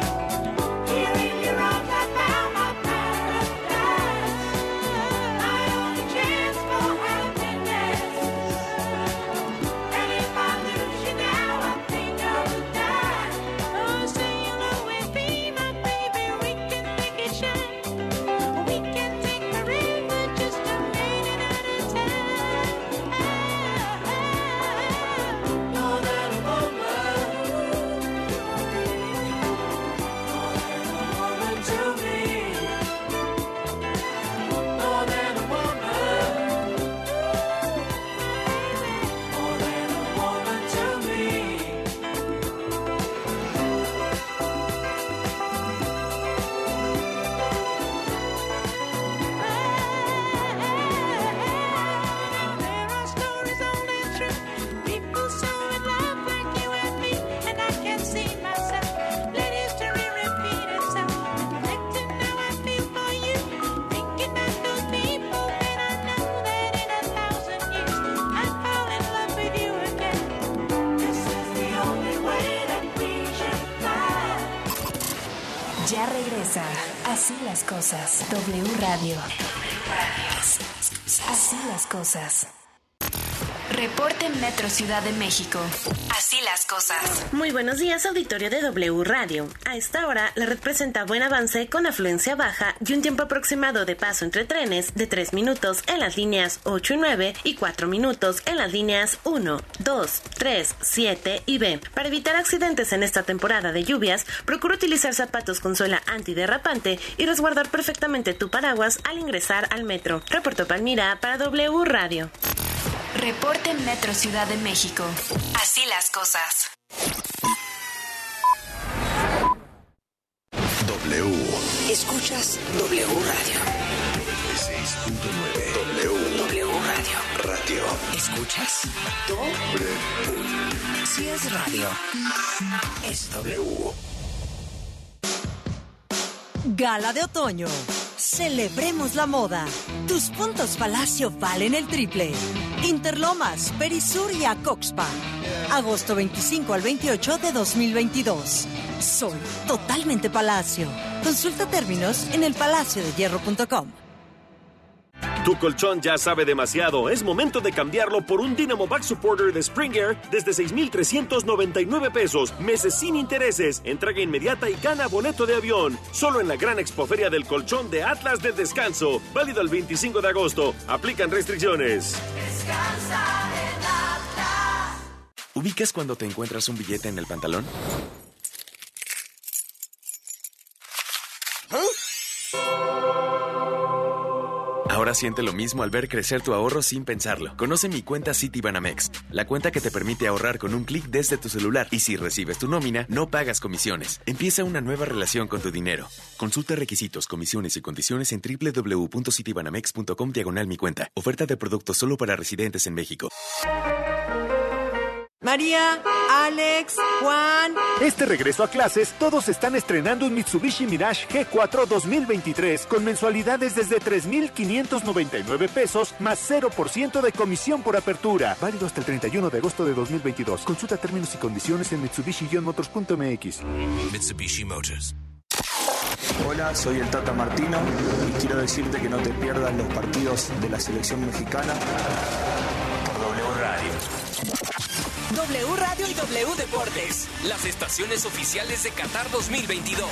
Ya regresa. Así las cosas. W Radio. Así las cosas. Reporte Metro Ciudad de México. Así las cosas. Muy buenos días, auditorio de W Radio. A esta hora, la red presenta buen avance con afluencia baja y un tiempo aproximado de paso entre trenes de 3 minutos en las líneas 8 y 9 y 4 minutos en las líneas 1, 2, 3, 7 y B. Para evitar accidentes en esta temporada de lluvias, procura utilizar zapatos con suela antiderrapante y resguardar perfectamente tu paraguas al ingresar al metro. Reportó Palmira para W Radio. Reporte Metro Ciudad de México. Así las cosas. W. Escuchas W Radio. 96.9. W Radio. Radio. ¿Escuchas? W. Si es radio, es W. Gala de otoño. Celebremos la moda. Tus puntos Palacio valen el triple. Interlomas, Perisur y Acoxpa. Agosto 25 al 28 de 2022. Soy totalmente Palacio. Consulta términos en elpalaciodehierro.com. Tu colchón ya sabe demasiado. Es momento de cambiarlo por un Dynamo Back Supporter de Spring Air desde 6,399 pesos. Meses sin intereses. Entrega inmediata y gana boleto de avión. Solo en la gran expoferia del colchón de Atlas de Descanso. Válido el 25 de agosto. Aplican restricciones. Descansa en Atlas. ¿Ubicas cuando te encuentras un billete en el pantalón? Ahora siente lo mismo al ver crecer tu ahorro sin pensarlo. Conoce mi cuenta Citibanamex, la cuenta que te permite ahorrar con un clic desde tu celular. Y si recibes tu nómina, no pagas comisiones. Empieza una nueva relación con tu dinero. Consulta requisitos, comisiones y condiciones en www.citibanamex.com/mi cuenta. Oferta de productos solo para residentes en México. María, Alex, Juan. Este regreso a clases, todos están estrenando un Mitsubishi Mirage G4 2023 con mensualidades desde 3,599 pesos más 0% de comisión por apertura. Válido hasta el 31 de agosto de 2022. Consulta términos y condiciones en Mitsubishi-motors.mx. Mitsubishi Motors. Hola, soy el Tata Martino y quiero decirte que no te pierdas los partidos de la selección mexicana por W Radio. W Radio y W Deportes, las estaciones oficiales de Qatar 2022.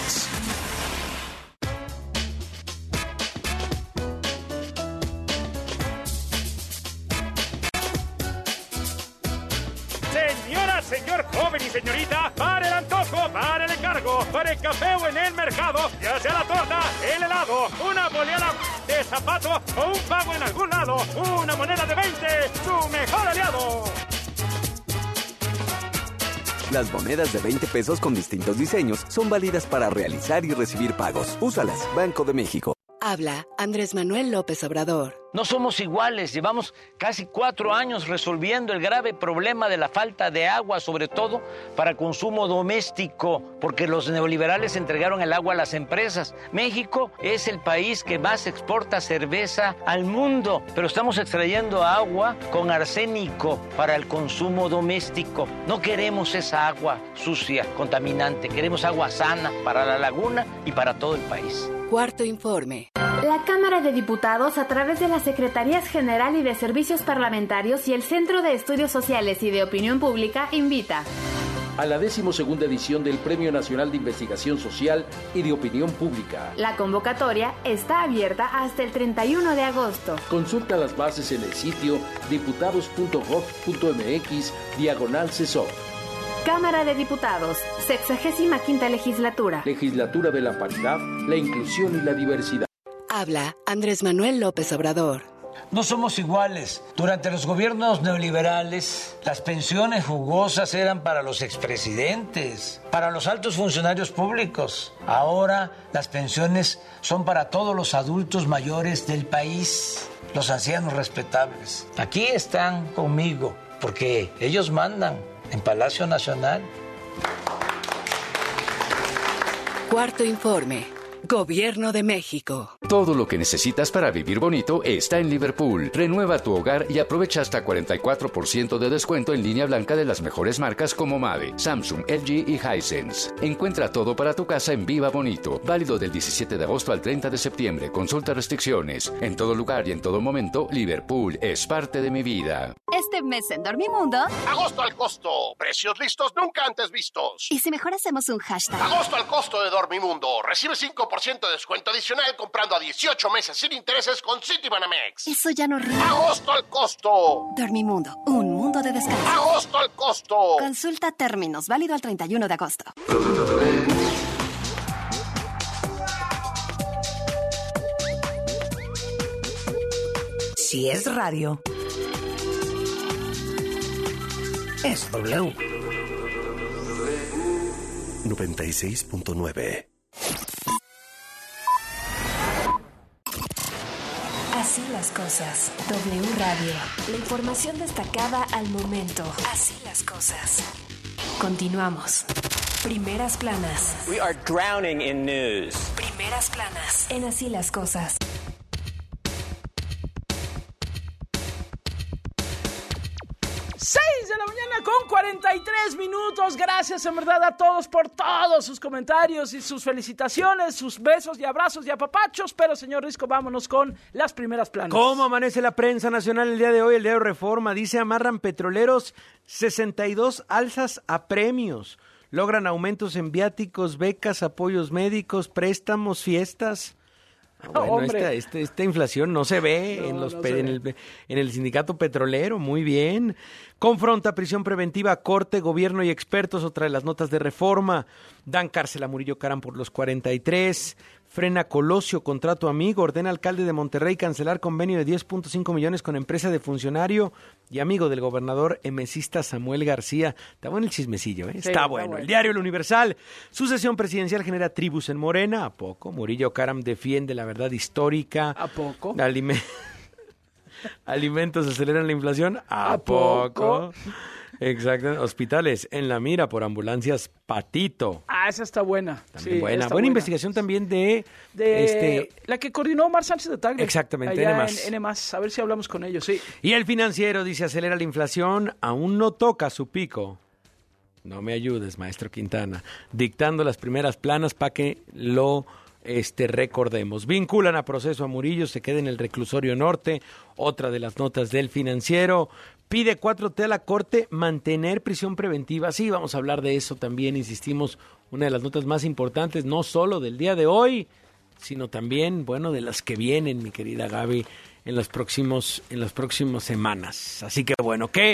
señor joven y señorita, para el antojo, para el encargo, para el café o en el mercado, ya sea la torta, el helado, una boleada de zapato o un pago en algún lado, una moneda de 20, su mejor aliado. Las monedas de 20 pesos con distintos diseños son válidas para realizar y recibir pagos. Úsalas, Banco de México. Habla Andrés Manuel López Obrador. No somos iguales, llevamos casi 4 años resolviendo el grave problema de la falta de agua, sobre todo para consumo doméstico, porque los neoliberales entregaron el agua a las empresas. México es el país que más exporta cerveza al mundo, pero estamos extrayendo agua con arsénico para el consumo doméstico. No queremos esa agua sucia, contaminante, queremos agua sana para la laguna y para todo el país. Cuarto informe. La Cámara de Diputados, a través de las Secretarías General y de Servicios Parlamentarios y el Centro de Estudios Sociales y de Opinión Pública, invita a la 12ª edición del Premio Nacional de Investigación Social y de Opinión Pública. La convocatoria está abierta hasta el 31 de agosto. Consulta las bases en el sitio diputados.gov.mx/CESOP. Cámara de Diputados, 65ª Legislatura. Legislatura de la Paridad, la Inclusión y la Diversidad. Habla Andrés Manuel López Obrador. No somos iguales. Durante los gobiernos neoliberales, las pensiones jugosas eran para los expresidentes, para los altos funcionarios públicos. Ahora las pensiones son para todos los adultos mayores del país, los ancianos respetables. Aquí están conmigo, porque ellos mandan en Palacio Nacional. Cuarto informe. Gobierno de México. Todo lo que necesitas para vivir bonito está en Liverpool. Renueva tu hogar y aprovecha hasta 44% de descuento en línea blanca de las mejores marcas como Mave, Samsung, LG y Hisense. Encuentra todo para tu casa en Viva Bonito. Válido del 17 de agosto al 30 de septiembre. Consulta restricciones. En todo lugar y en todo momento, Liverpool es parte de mi vida. Este mes en Dormimundo, agosto al costo. Precios listos nunca antes vistos. ¿Y si mejor hacemos un hashtag? Agosto al costo de Dormimundo. Recibe 5% de descuento adicional comprando a 18 meses sin intereses con Citibanamex. Eso ya no rima. Agosto al costo. Dormimundo, un mundo de descanso. Agosto al costo. Consulta términos, válido al 31 de agosto. Si es radio, es W. 96.9. Así las cosas. W Radio. La información destacada al momento. Así las cosas. Continuamos. Primeras planas. We are drowning in news. Primeras planas. En Así las cosas. 6 de la mañana con 43 minutos. Gracias en verdad a todos por todos sus comentarios y sus felicitaciones, sus besos y abrazos y apapachos. Pero señor Risco, vámonos con las primeras planas. ¿Cómo amanece la prensa nacional el día de hoy? El diario Reforma dice: amarran petroleros 62 alzas a premios. Logran aumentos en viáticos, becas, apoyos médicos, préstamos, fiestas. Bueno, esta inflación no se ve en el sindicato petrolero. Muy bien. Confronta prisión preventiva, corte, gobierno y expertos. Otra de las notas de Reforma. Dan cárcel a Murillo Caram por los 43. Frena Colosio, contrato amigo. Ordena alcalde de Monterrey cancelar convenio de 10.5 millones con empresa de funcionario y amigo del gobernador emesista Samuel García. Está bueno el chismecillo, ¿eh? Sí, está bueno. El diario El Universal. Sucesión presidencial genera tribus en Morena. ¿A poco? Murillo Caram defiende la verdad histórica. ¿A poco? Alimentos aceleran la inflación. ¿A poco? Exacto. Hospitales en la mira por ambulancias Patito. Ah, esa está buena. También buena. Buena investigación también de la que coordinó Omar Sánchez de Tagle. Exactamente, N+. A ver si hablamos con ellos, sí. Y El Financiero dice: acelera la inflación, aún no toca su pico. No me ayudes, maestro Quintana. Dictando las primeras planas para que lo recordemos. Vinculan a proceso a Murillo, se queda en el reclusorio norte. Otra de las notas del Financiero. Pide 4T a la Corte mantener prisión preventiva. Sí, vamos a hablar de eso también, insistimos, una de las notas más importantes, no solo del día de hoy, sino también, bueno, de las que vienen, mi querida Gaby, en las próximas semanas. Así que bueno, ¿qué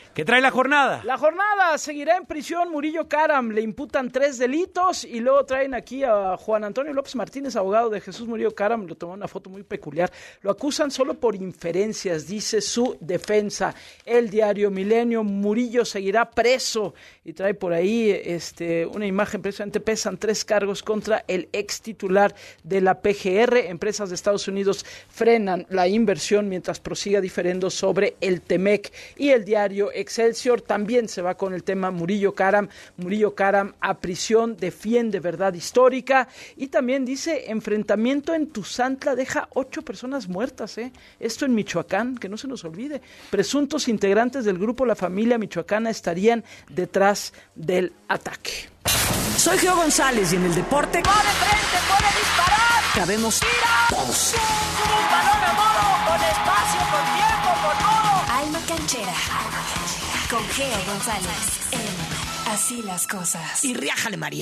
¿Qué trae la jornada? La jornada seguirá en prisión Murillo Karam, le imputan 3 delitos y luego traen aquí a Juan Antonio López Martínez, abogado de Jesús Murillo Karam, lo tomó una foto muy peculiar, lo acusan solo por inferencias, dice su defensa. El diario Milenio, Murillo seguirá preso y trae por ahí una imagen, precisamente pesan 3 cargos contra el ex titular de la PGR. Empresas de Estados Unidos frenan la inversión mientras prosiga diferendo sobre el TEMEC. Y el diario Excelsior también se va con el tema Murillo Karam. Murillo Karam a prisión, defiende verdad histórica. Y también dice, enfrentamiento en Tuzantla deja 8 personas muertas. Esto en Michoacán, que no se nos olvide. Presuntos integrantes del grupo La Familia Michoacana estarían detrás del ataque. Soy Geo González y en el deporte... ¡Va de frente, puede disparar! Cabemos todos. Un balón a modo, con espacio, con tiempo, con modo. Alma Canchera. Con Geo González. En Así las Cosas. Y riájale, María.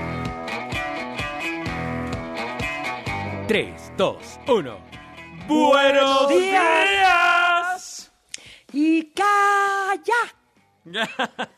3, 2, 1. ¡Buenos días! Y calla.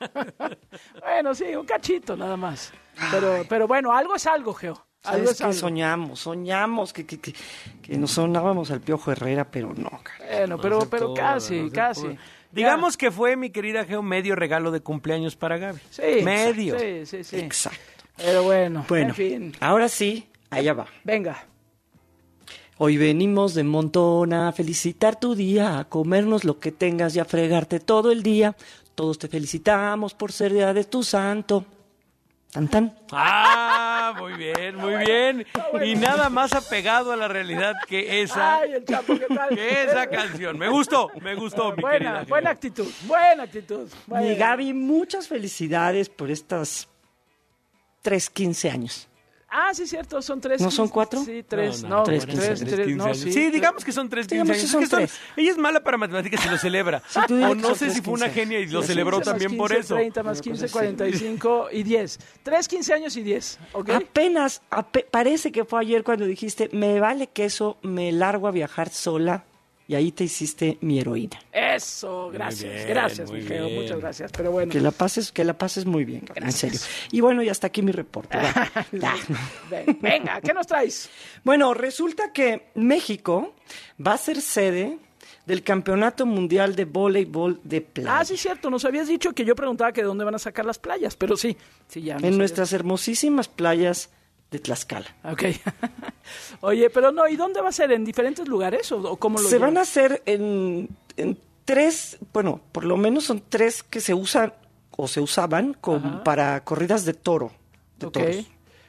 Bueno, sí, un cachito nada más. Pero bueno, algo es algo, Geo. Algo es que algo. soñamos que nos sonábamos al Piojo Herrera, pero no. Bueno, pero casi. Digamos que fue, mi querida Geo, medio regalo de cumpleaños para Gaby. Sí. Medio. Sí. Exacto. Pero bueno, en fin. Ahora sí, allá va. Venga. Hoy venimos de montón a felicitar tu día, a comernos lo que tengas y a fregarte todo el día. Todos te felicitamos por ser día de tu santo. Tan tan. Ah, muy bien. Y nada más apegado a la realidad que esa. Ay, el Chapo, ¿qué tal? Que esa canción. Me gustó, mi querida. Buena actitud. Mi Gaby, muchas felicidades por estas 3 15 años. Ah, sí, cierto, son 3. ¿No son 4? Sí, 3. No, 3 15 sí, digamos que son 3 15 años. Ella es mala para matemáticas y lo celebra. O no sé si fue una genia y lo celebró también 15, por eso. 30 más 15, 45 y 10. 3 15 años y 10, ¿ok? Apenas, parece que fue ayer cuando dijiste, me vale queso, me largo a viajar sola. Y ahí te hiciste mi heroína. Eso, gracias, mi Geo, muchas gracias. Pero bueno. Que la pases muy bien, en serio. Y bueno, y hasta aquí mi reporte. Venga, ¿qué nos traes? Bueno, resulta que México va a ser sede del Campeonato Mundial de Voleibol de Playa. Ah, sí, cierto, nos habías dicho que yo preguntaba que de dónde van a sacar las playas, pero sí ya. En nuestras hermosísimas playas de Tlaxcala. Ok. Oye, pero no, ¿y dónde va a ser? ¿En diferentes lugares o cómo lo Se van a hacer en 3, bueno, por lo menos son 3 que se usan o se usaban para corridas de toro, de toros.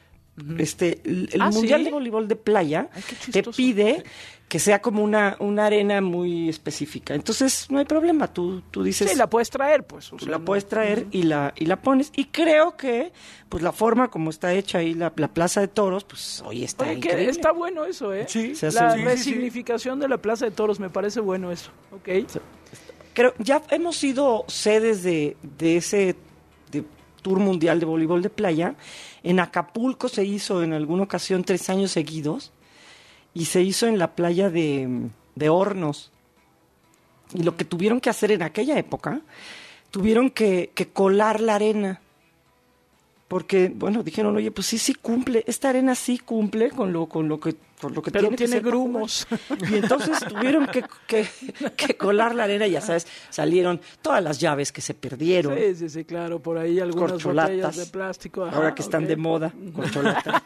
El Mundial de Voleibol de Playa te pide que sea como una arena muy específica. Entonces, no hay problema. Tú dices... Sí, la puedes traer, pues. La puedes traer y la pones. Y creo que, pues, la forma como está hecha ahí la Plaza de Toros, pues, hoy está increíble. Que está bueno eso, ¿eh? Sí. La resignificación de la Plaza de Toros, me parece bueno eso. Ok. Creo, ya hemos sido sedes de ese Tour Mundial de Voleibol de Playa. En Acapulco se hizo en alguna ocasión 3 años seguidos y se hizo en la playa de Hornos. Y lo que tuvieron que hacer en aquella época, tuvieron que colar la arena. Porque, bueno, dijeron, oye, pues sí cumple, esta arena sí cumple con lo que pero tiene grumos. Y entonces tuvieron que colar la arena, ya sabes, salieron todas las llaves que se perdieron. Sí, claro, por ahí algunas botellas de plástico. Ahora que están de moda, corcholatas.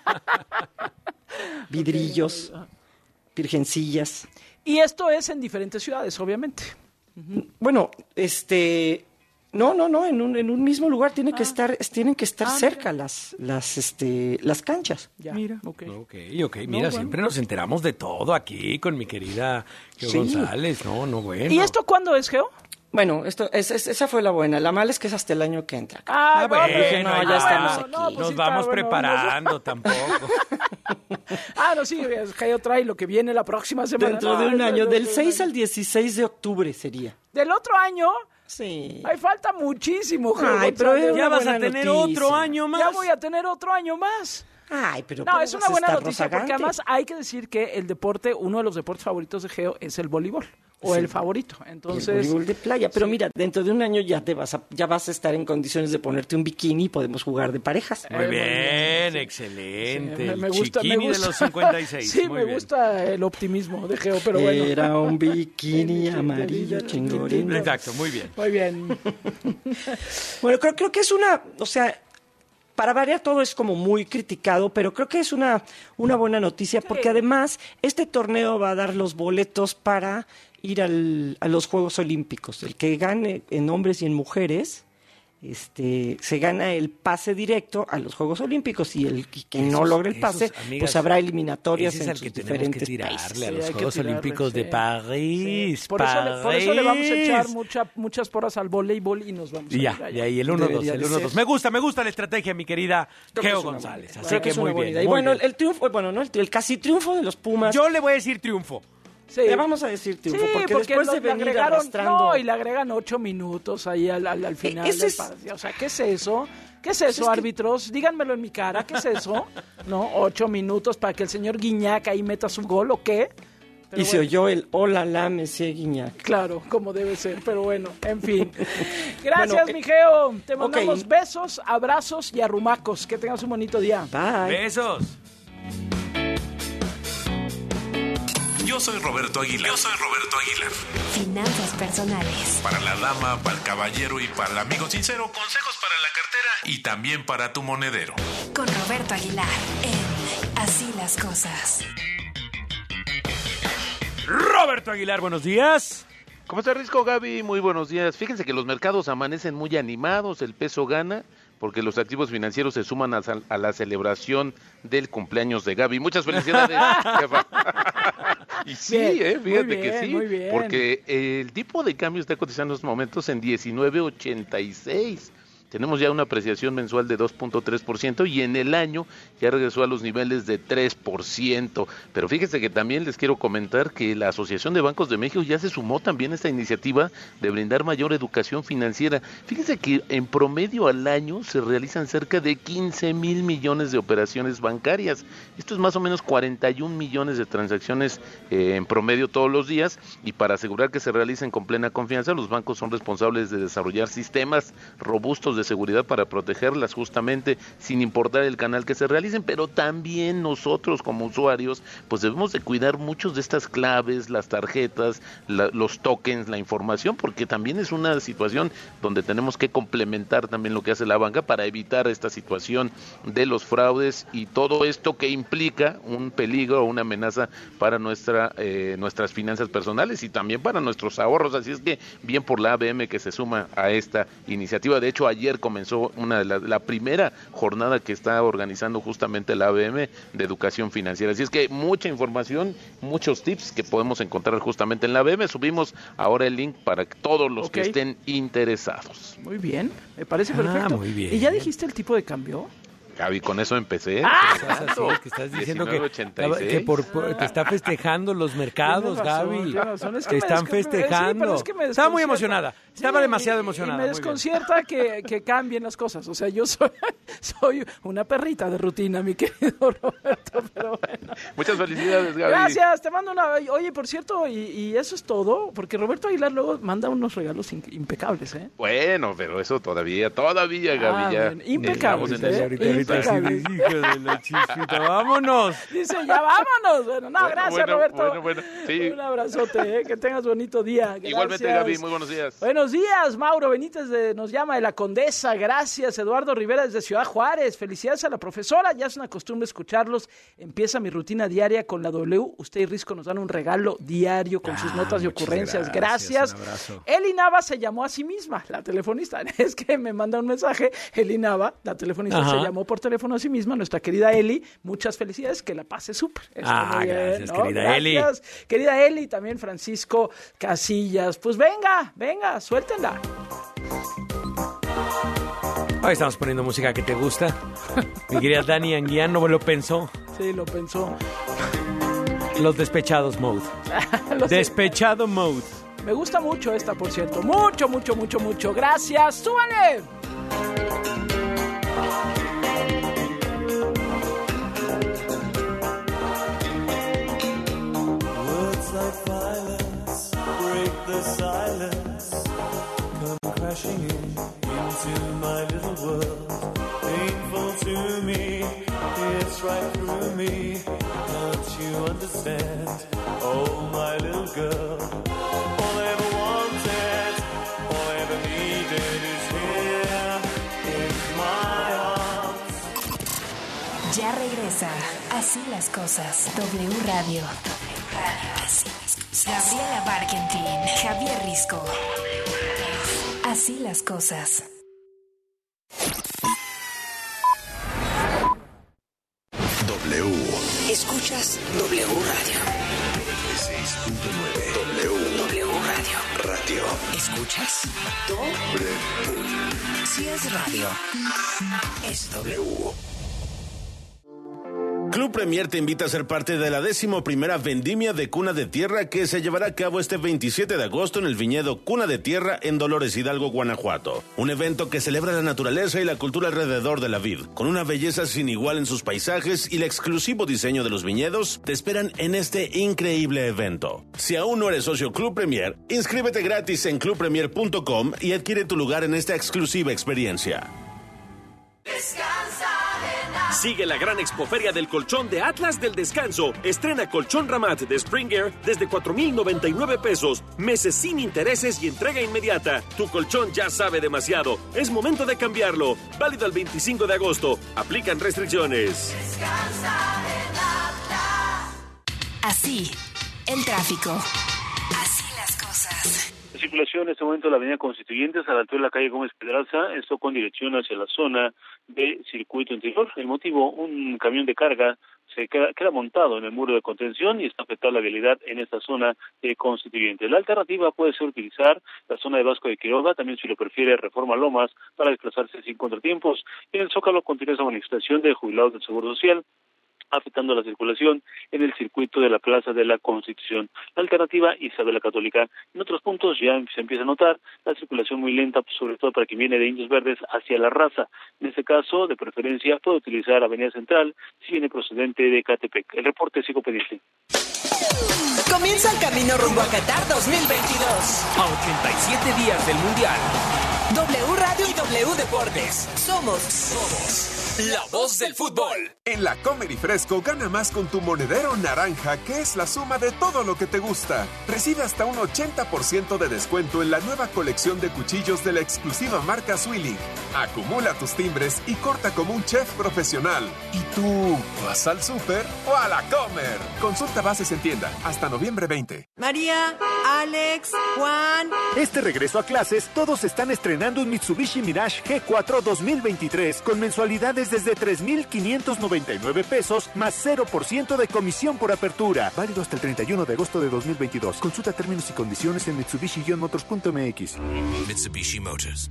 Vidrillos, virgencillas. Y esto es en diferentes ciudades, obviamente. Bueno, No, en un mismo lugar tienen que estar cerca las canchas. Ya. Mira, ok, mira, siempre nos enteramos de todo aquí con mi querida Geo González, bueno. ¿Y esto cuándo es, Geo? Bueno, esa fue la buena. La mala es que es hasta el año que entra. Bueno, ya estamos aquí. Pues nos vamos preparando tampoco. Sí, Geo trae lo que viene la próxima semana. Dentro de un año, del 6 al 16 de octubre sería. ¿Del otro año? Sí. Ay, falta muchísimo, Geo. Pero ya vas a tener otro año más. Ya voy a tener otro año más. Ay, pero es una buena noticia porque además hay que decir que el deporte, uno de los deportes favoritos de Geo es el voleibol. o el favorito. Entonces, el voleibol de playa. Pero mira, dentro de un año ya vas a estar en condiciones de ponerte un bikini y podemos jugar de parejas. Muy bien, excelente. Sí, me gusta, de los 56. Sí, me gusta el optimismo de Geo, pero bueno. Era un bikini amarillo chingorino. Exacto, muy bien. Muy bien. Bueno, creo que es o sea, para variar todo es como muy criticado, pero creo que es una buena noticia porque además este torneo va a dar los boletos para ir a los Juegos Olímpicos. El que gane en hombres y en mujeres, se gana el pase directo a los Juegos Olímpicos y el que no logre el pase, amigas, pues habrá eliminatorias en sus diferentes países. A los Juegos Olímpicos de París. Sí. Por eso le vamos a echar muchas porras al voleibol y nos vamos a ir allá. Y ahí el 1-2. Me gusta la estrategia, mi querida Geo González. Así que muy bien. Y bueno, el triunfo, el casi triunfo de los Pumas. Yo le voy a decir triunfo. Sí. Le vamos a decir triunfo, porque después de venir arrastrando... No, y le agregan 8 minutos ahí al final del partido. O sea, ¿qué es eso? ¿Qué es eso, árbitros? Díganmelo en mi cara, ¿qué es eso? ¿No? 8 minutos para que el señor Guiñac ahí meta su gol, ¿o qué? Pero se oyó el hola la Monsieur Guiñac. Claro, como debe ser, pero bueno, en fin. Gracias, mi Geo. Te mandamos besos, abrazos y arrumacos. Que tengas un bonito día. Bye. Besos. Yo soy Roberto Aguilar. Finanzas personales. Para la dama, para el caballero y para el amigo sincero, consejos para la cartera y también para tu monedero. Con Roberto Aguilar en Así las Cosas. Roberto Aguilar, buenos días. ¿Cómo está, Risco, Gaby? Muy buenos días. Fíjense que los mercados amanecen muy animados, el peso gana, porque los activos financieros se suman a la celebración del cumpleaños de Gaby. Muchas felicidades, jefa. Y sí, fíjate que sí, porque el tipo de cambio está cotizando en estos momentos en 19.86. Tenemos ya una apreciación mensual de 2.3% y en el año ya regresó a los niveles de 3%. Pero fíjense que también les quiero comentar que la Asociación de Bancos de México ya se sumó también a esta iniciativa de brindar mayor educación financiera. Fíjense que en promedio al año se realizan cerca de 15,000 millones de operaciones bancarias. Esto es más o menos 41 millones de transacciones en promedio todos los días, y para asegurar que se realicen con plena confianza, los bancos son responsables de desarrollar sistemas robustos de seguridad para protegerlas justamente sin importar el canal que se realicen, pero también nosotros como usuarios pues debemos de cuidar muchos de estas claves, las tarjetas, los tokens, la información, porque también es una situación donde tenemos que complementar también lo que hace la banca para evitar esta situación de los fraudes y todo esto que implica un peligro o una amenaza para nuestras finanzas personales y también para nuestros ahorros. Así es que bien por la ABM que se suma a esta iniciativa. De hecho, ayer comenzó la primera jornada que está organizando justamente la ABM de educación financiera. Así es que mucha información, muchos tips que podemos encontrar justamente en la ABM. Subimos ahora el link para todos los que estén interesados. Muy bien, me parece perfecto. Muy bien. ¿Y ya dijiste el tipo de cambio? Gaby, con eso empecé. Que estás diciendo que te está festejando los mercados, Gaby. Te están festejando. Estaba muy emocionada. Estaba demasiado emocionada. Y me desconcierta que cambien las cosas. O sea, yo soy una perrita de rutina, mi querido Roberto. Pero bueno. Muchas felicidades, Gaby. Gracias, te mando una... Oye, por cierto, y eso es todo, porque Roberto Aguilar luego manda unos regalos impecables, ¿eh? Bueno, pero eso todavía, Gaby, ya. Impecables, Hijo de la chispita, vámonos. Dice, ya vámonos. Bueno, gracias, Roberto. Bueno, sí. Un abrazote, que tengas bonito día. Gracias. Igualmente, Gaby, muy buenos días. Buenos días, Mauro Benítez nos llama de La Condesa. Gracias, Eduardo Rivera desde Ciudad Juárez. Felicidades a la profesora, ya es una costumbre escucharlos. Empieza mi rutina diaria con la W. Usted y Risco nos dan un regalo diario con sus notas y ocurrencias. Gracias. Eli Nava se llamó a sí misma, la telefonista. Es que me manda un mensaje. Eli Nava, la telefonista, se llamó por teléfono a sí misma, nuestra querida Eli. Muchas felicidades, que la pase súper. Gracias, querida Eli. Querida Eli, también Francisco Casillas. Pues venga, suéltenla. Hoy estamos poniendo música que te gusta. Mi querida Dani Anguiano no lo pensó. Sí, lo pensó. Los Despechados Mode. Despechado Mode. Me gusta mucho esta, por cierto. Mucho. Gracias. ¡Súbale! Like violence, crashing into my little world. Painful to me, it's right through me. Don't you understand? Oh, my little girl. All I ever wanted, all I ever needed is here in my arms. Ya regresa. Así las cosas. W Radio. Así las cosas. Gabriela Barkentin, Javier Risco. Así las cosas. W. Escuchas W Radio. 96.9. W Radio. Radio. ¿Escuchas? W. Si es radio, es W. Club Premier te invita a ser parte de la 11ª Vendimia de Cuna de Tierra que se llevará a cabo este 27 de agosto en el viñedo Cuna de Tierra en Dolores Hidalgo, Guanajuato. Un evento que celebra la naturaleza y la cultura alrededor de la vid. Con una belleza sin igual en sus paisajes y el exclusivo diseño de los viñedos, te esperan en este increíble evento. Si aún no eres socio Club Premier, inscríbete gratis en clubpremier.com y adquiere tu lugar en esta exclusiva experiencia. Sigue la gran expoferia del colchón de Atlas del Descanso. Estrena colchón Ramat de Springer desde $4,099, meses sin intereses y entrega inmediata. Tu colchón ya sabe demasiado. Es momento de cambiarlo. Válido el 25 de agosto. Aplican restricciones. Así, el tráfico. Así las cosas. La circulación en este momento de la avenida Constituyentes a la altura de la calle Gómez Pedraza, esto con dirección hacia la zona de circuito interior. El motivo, un camión de carga se queda montado en el muro de contención y está afectada la vialidad en esta zona de Constituyentes. La alternativa puede ser utilizar la zona de Vasco de Quiroga, también si lo prefiere Reforma Lomas, para desplazarse sin contratiempos. En el Zócalo continúa esa manifestación de jubilados del Seguro Social, afectando la circulación en el circuito de la Plaza de la Constitución. La alternativa, Isabel la Católica. En otros puntos ya se empieza a notar la circulación muy lenta, sobre todo para quien viene de Indios Verdes hacia La Raza. En este caso, de preferencia, puede utilizar Avenida Central si viene procedente de Catepec. El reporte sigo pendiente. Comienza el camino rumbo a Qatar 2022. A 87 días del Mundial. W Radio y W Deportes. Somos la voz del fútbol. En la Comer y Fresco gana más con tu monedero naranja, que es la suma de todo lo que te gusta. Recibe hasta un 80% de descuento en la nueva colección de cuchillos de la exclusiva marca Swilling. Acumula tus timbres y corta como un chef profesional. ¿Y tú vas al súper o a la Comer? Consulta bases en tienda hasta noviembre 20. María, Alex, Juan. Este regreso a clases, todos están estrenando un Mitsubishi Mirage G4 2023 con mensualidades desde $3,599 más 0% de comisión por apertura. Válido hasta el 31 de agosto de 2022. Consulta términos y condiciones en Mitsubishi-motors.mx. Mitsubishi Motors.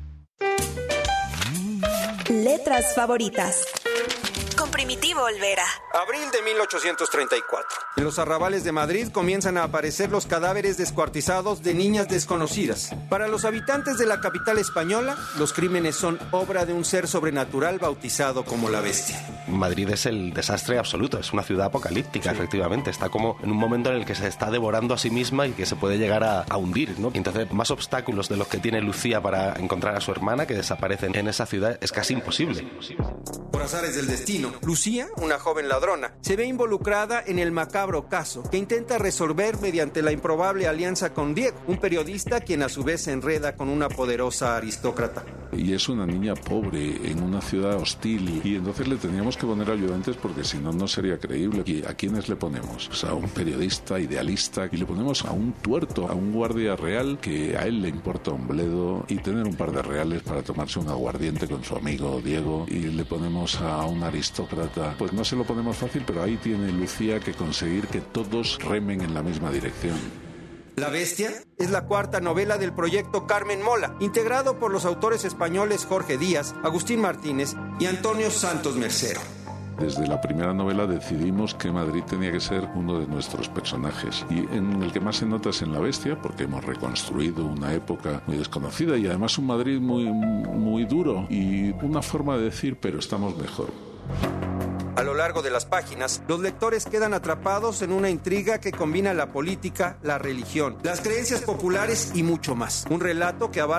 Letras favoritas. Con Primitivo Olvera. Abril de 1834. En los arrabales de Madrid comienzan a aparecer los cadáveres descuartizados de niñas desconocidas. Para los habitantes de la capital española, los crímenes son obra de un ser sobrenatural bautizado como la Bestia. Madrid es el desastre absoluto, es una ciudad apocalíptica, sí. Efectivamente. Está como en un momento en el que se está devorando a sí misma y que se puede llegar a hundir, ¿no? Y entonces, más obstáculos de los que tiene Lucía para encontrar a su hermana, que desaparecen en esa ciudad, es casi imposible. Por azares del destino, Lucía, una joven ladrona, se ve involucrada en el macabro caso que intenta resolver mediante la improbable alianza con Diego, un periodista quien a su vez se enreda con una poderosa aristócrata. Y es una niña pobre en una ciudad hostil y entonces le teníamos que poner ayudantes porque si no, no sería creíble. ¿Y a quiénes le ponemos? Pues a un periodista idealista y le ponemos a un tuerto, a un guardia real que a él le importa un bledo y tener un par de reales para tomarse un aguardiente con su amigo Diego, y le ponemos a un aristócrata. Pues no se lo ponemos fácil, pero ahí tiene Lucía que conseguir que todos remen en la misma dirección. La Bestia es la cuarta novela del proyecto Carmen Mola, integrado por los autores españoles Jorge Díaz, Agustín Martínez y Antonio Santos Mercero. Desde la primera novela decidimos que Madrid tenía que ser uno de nuestros personajes, y en el que más se nota es en La Bestia, porque hemos reconstruido una época muy desconocida y además un Madrid muy duro y una forma de decir, pero estamos mejor. A lo largo de las páginas, los lectores quedan atrapados en una intriga que combina la política, la religión, las creencias populares y mucho más. Un relato que abarca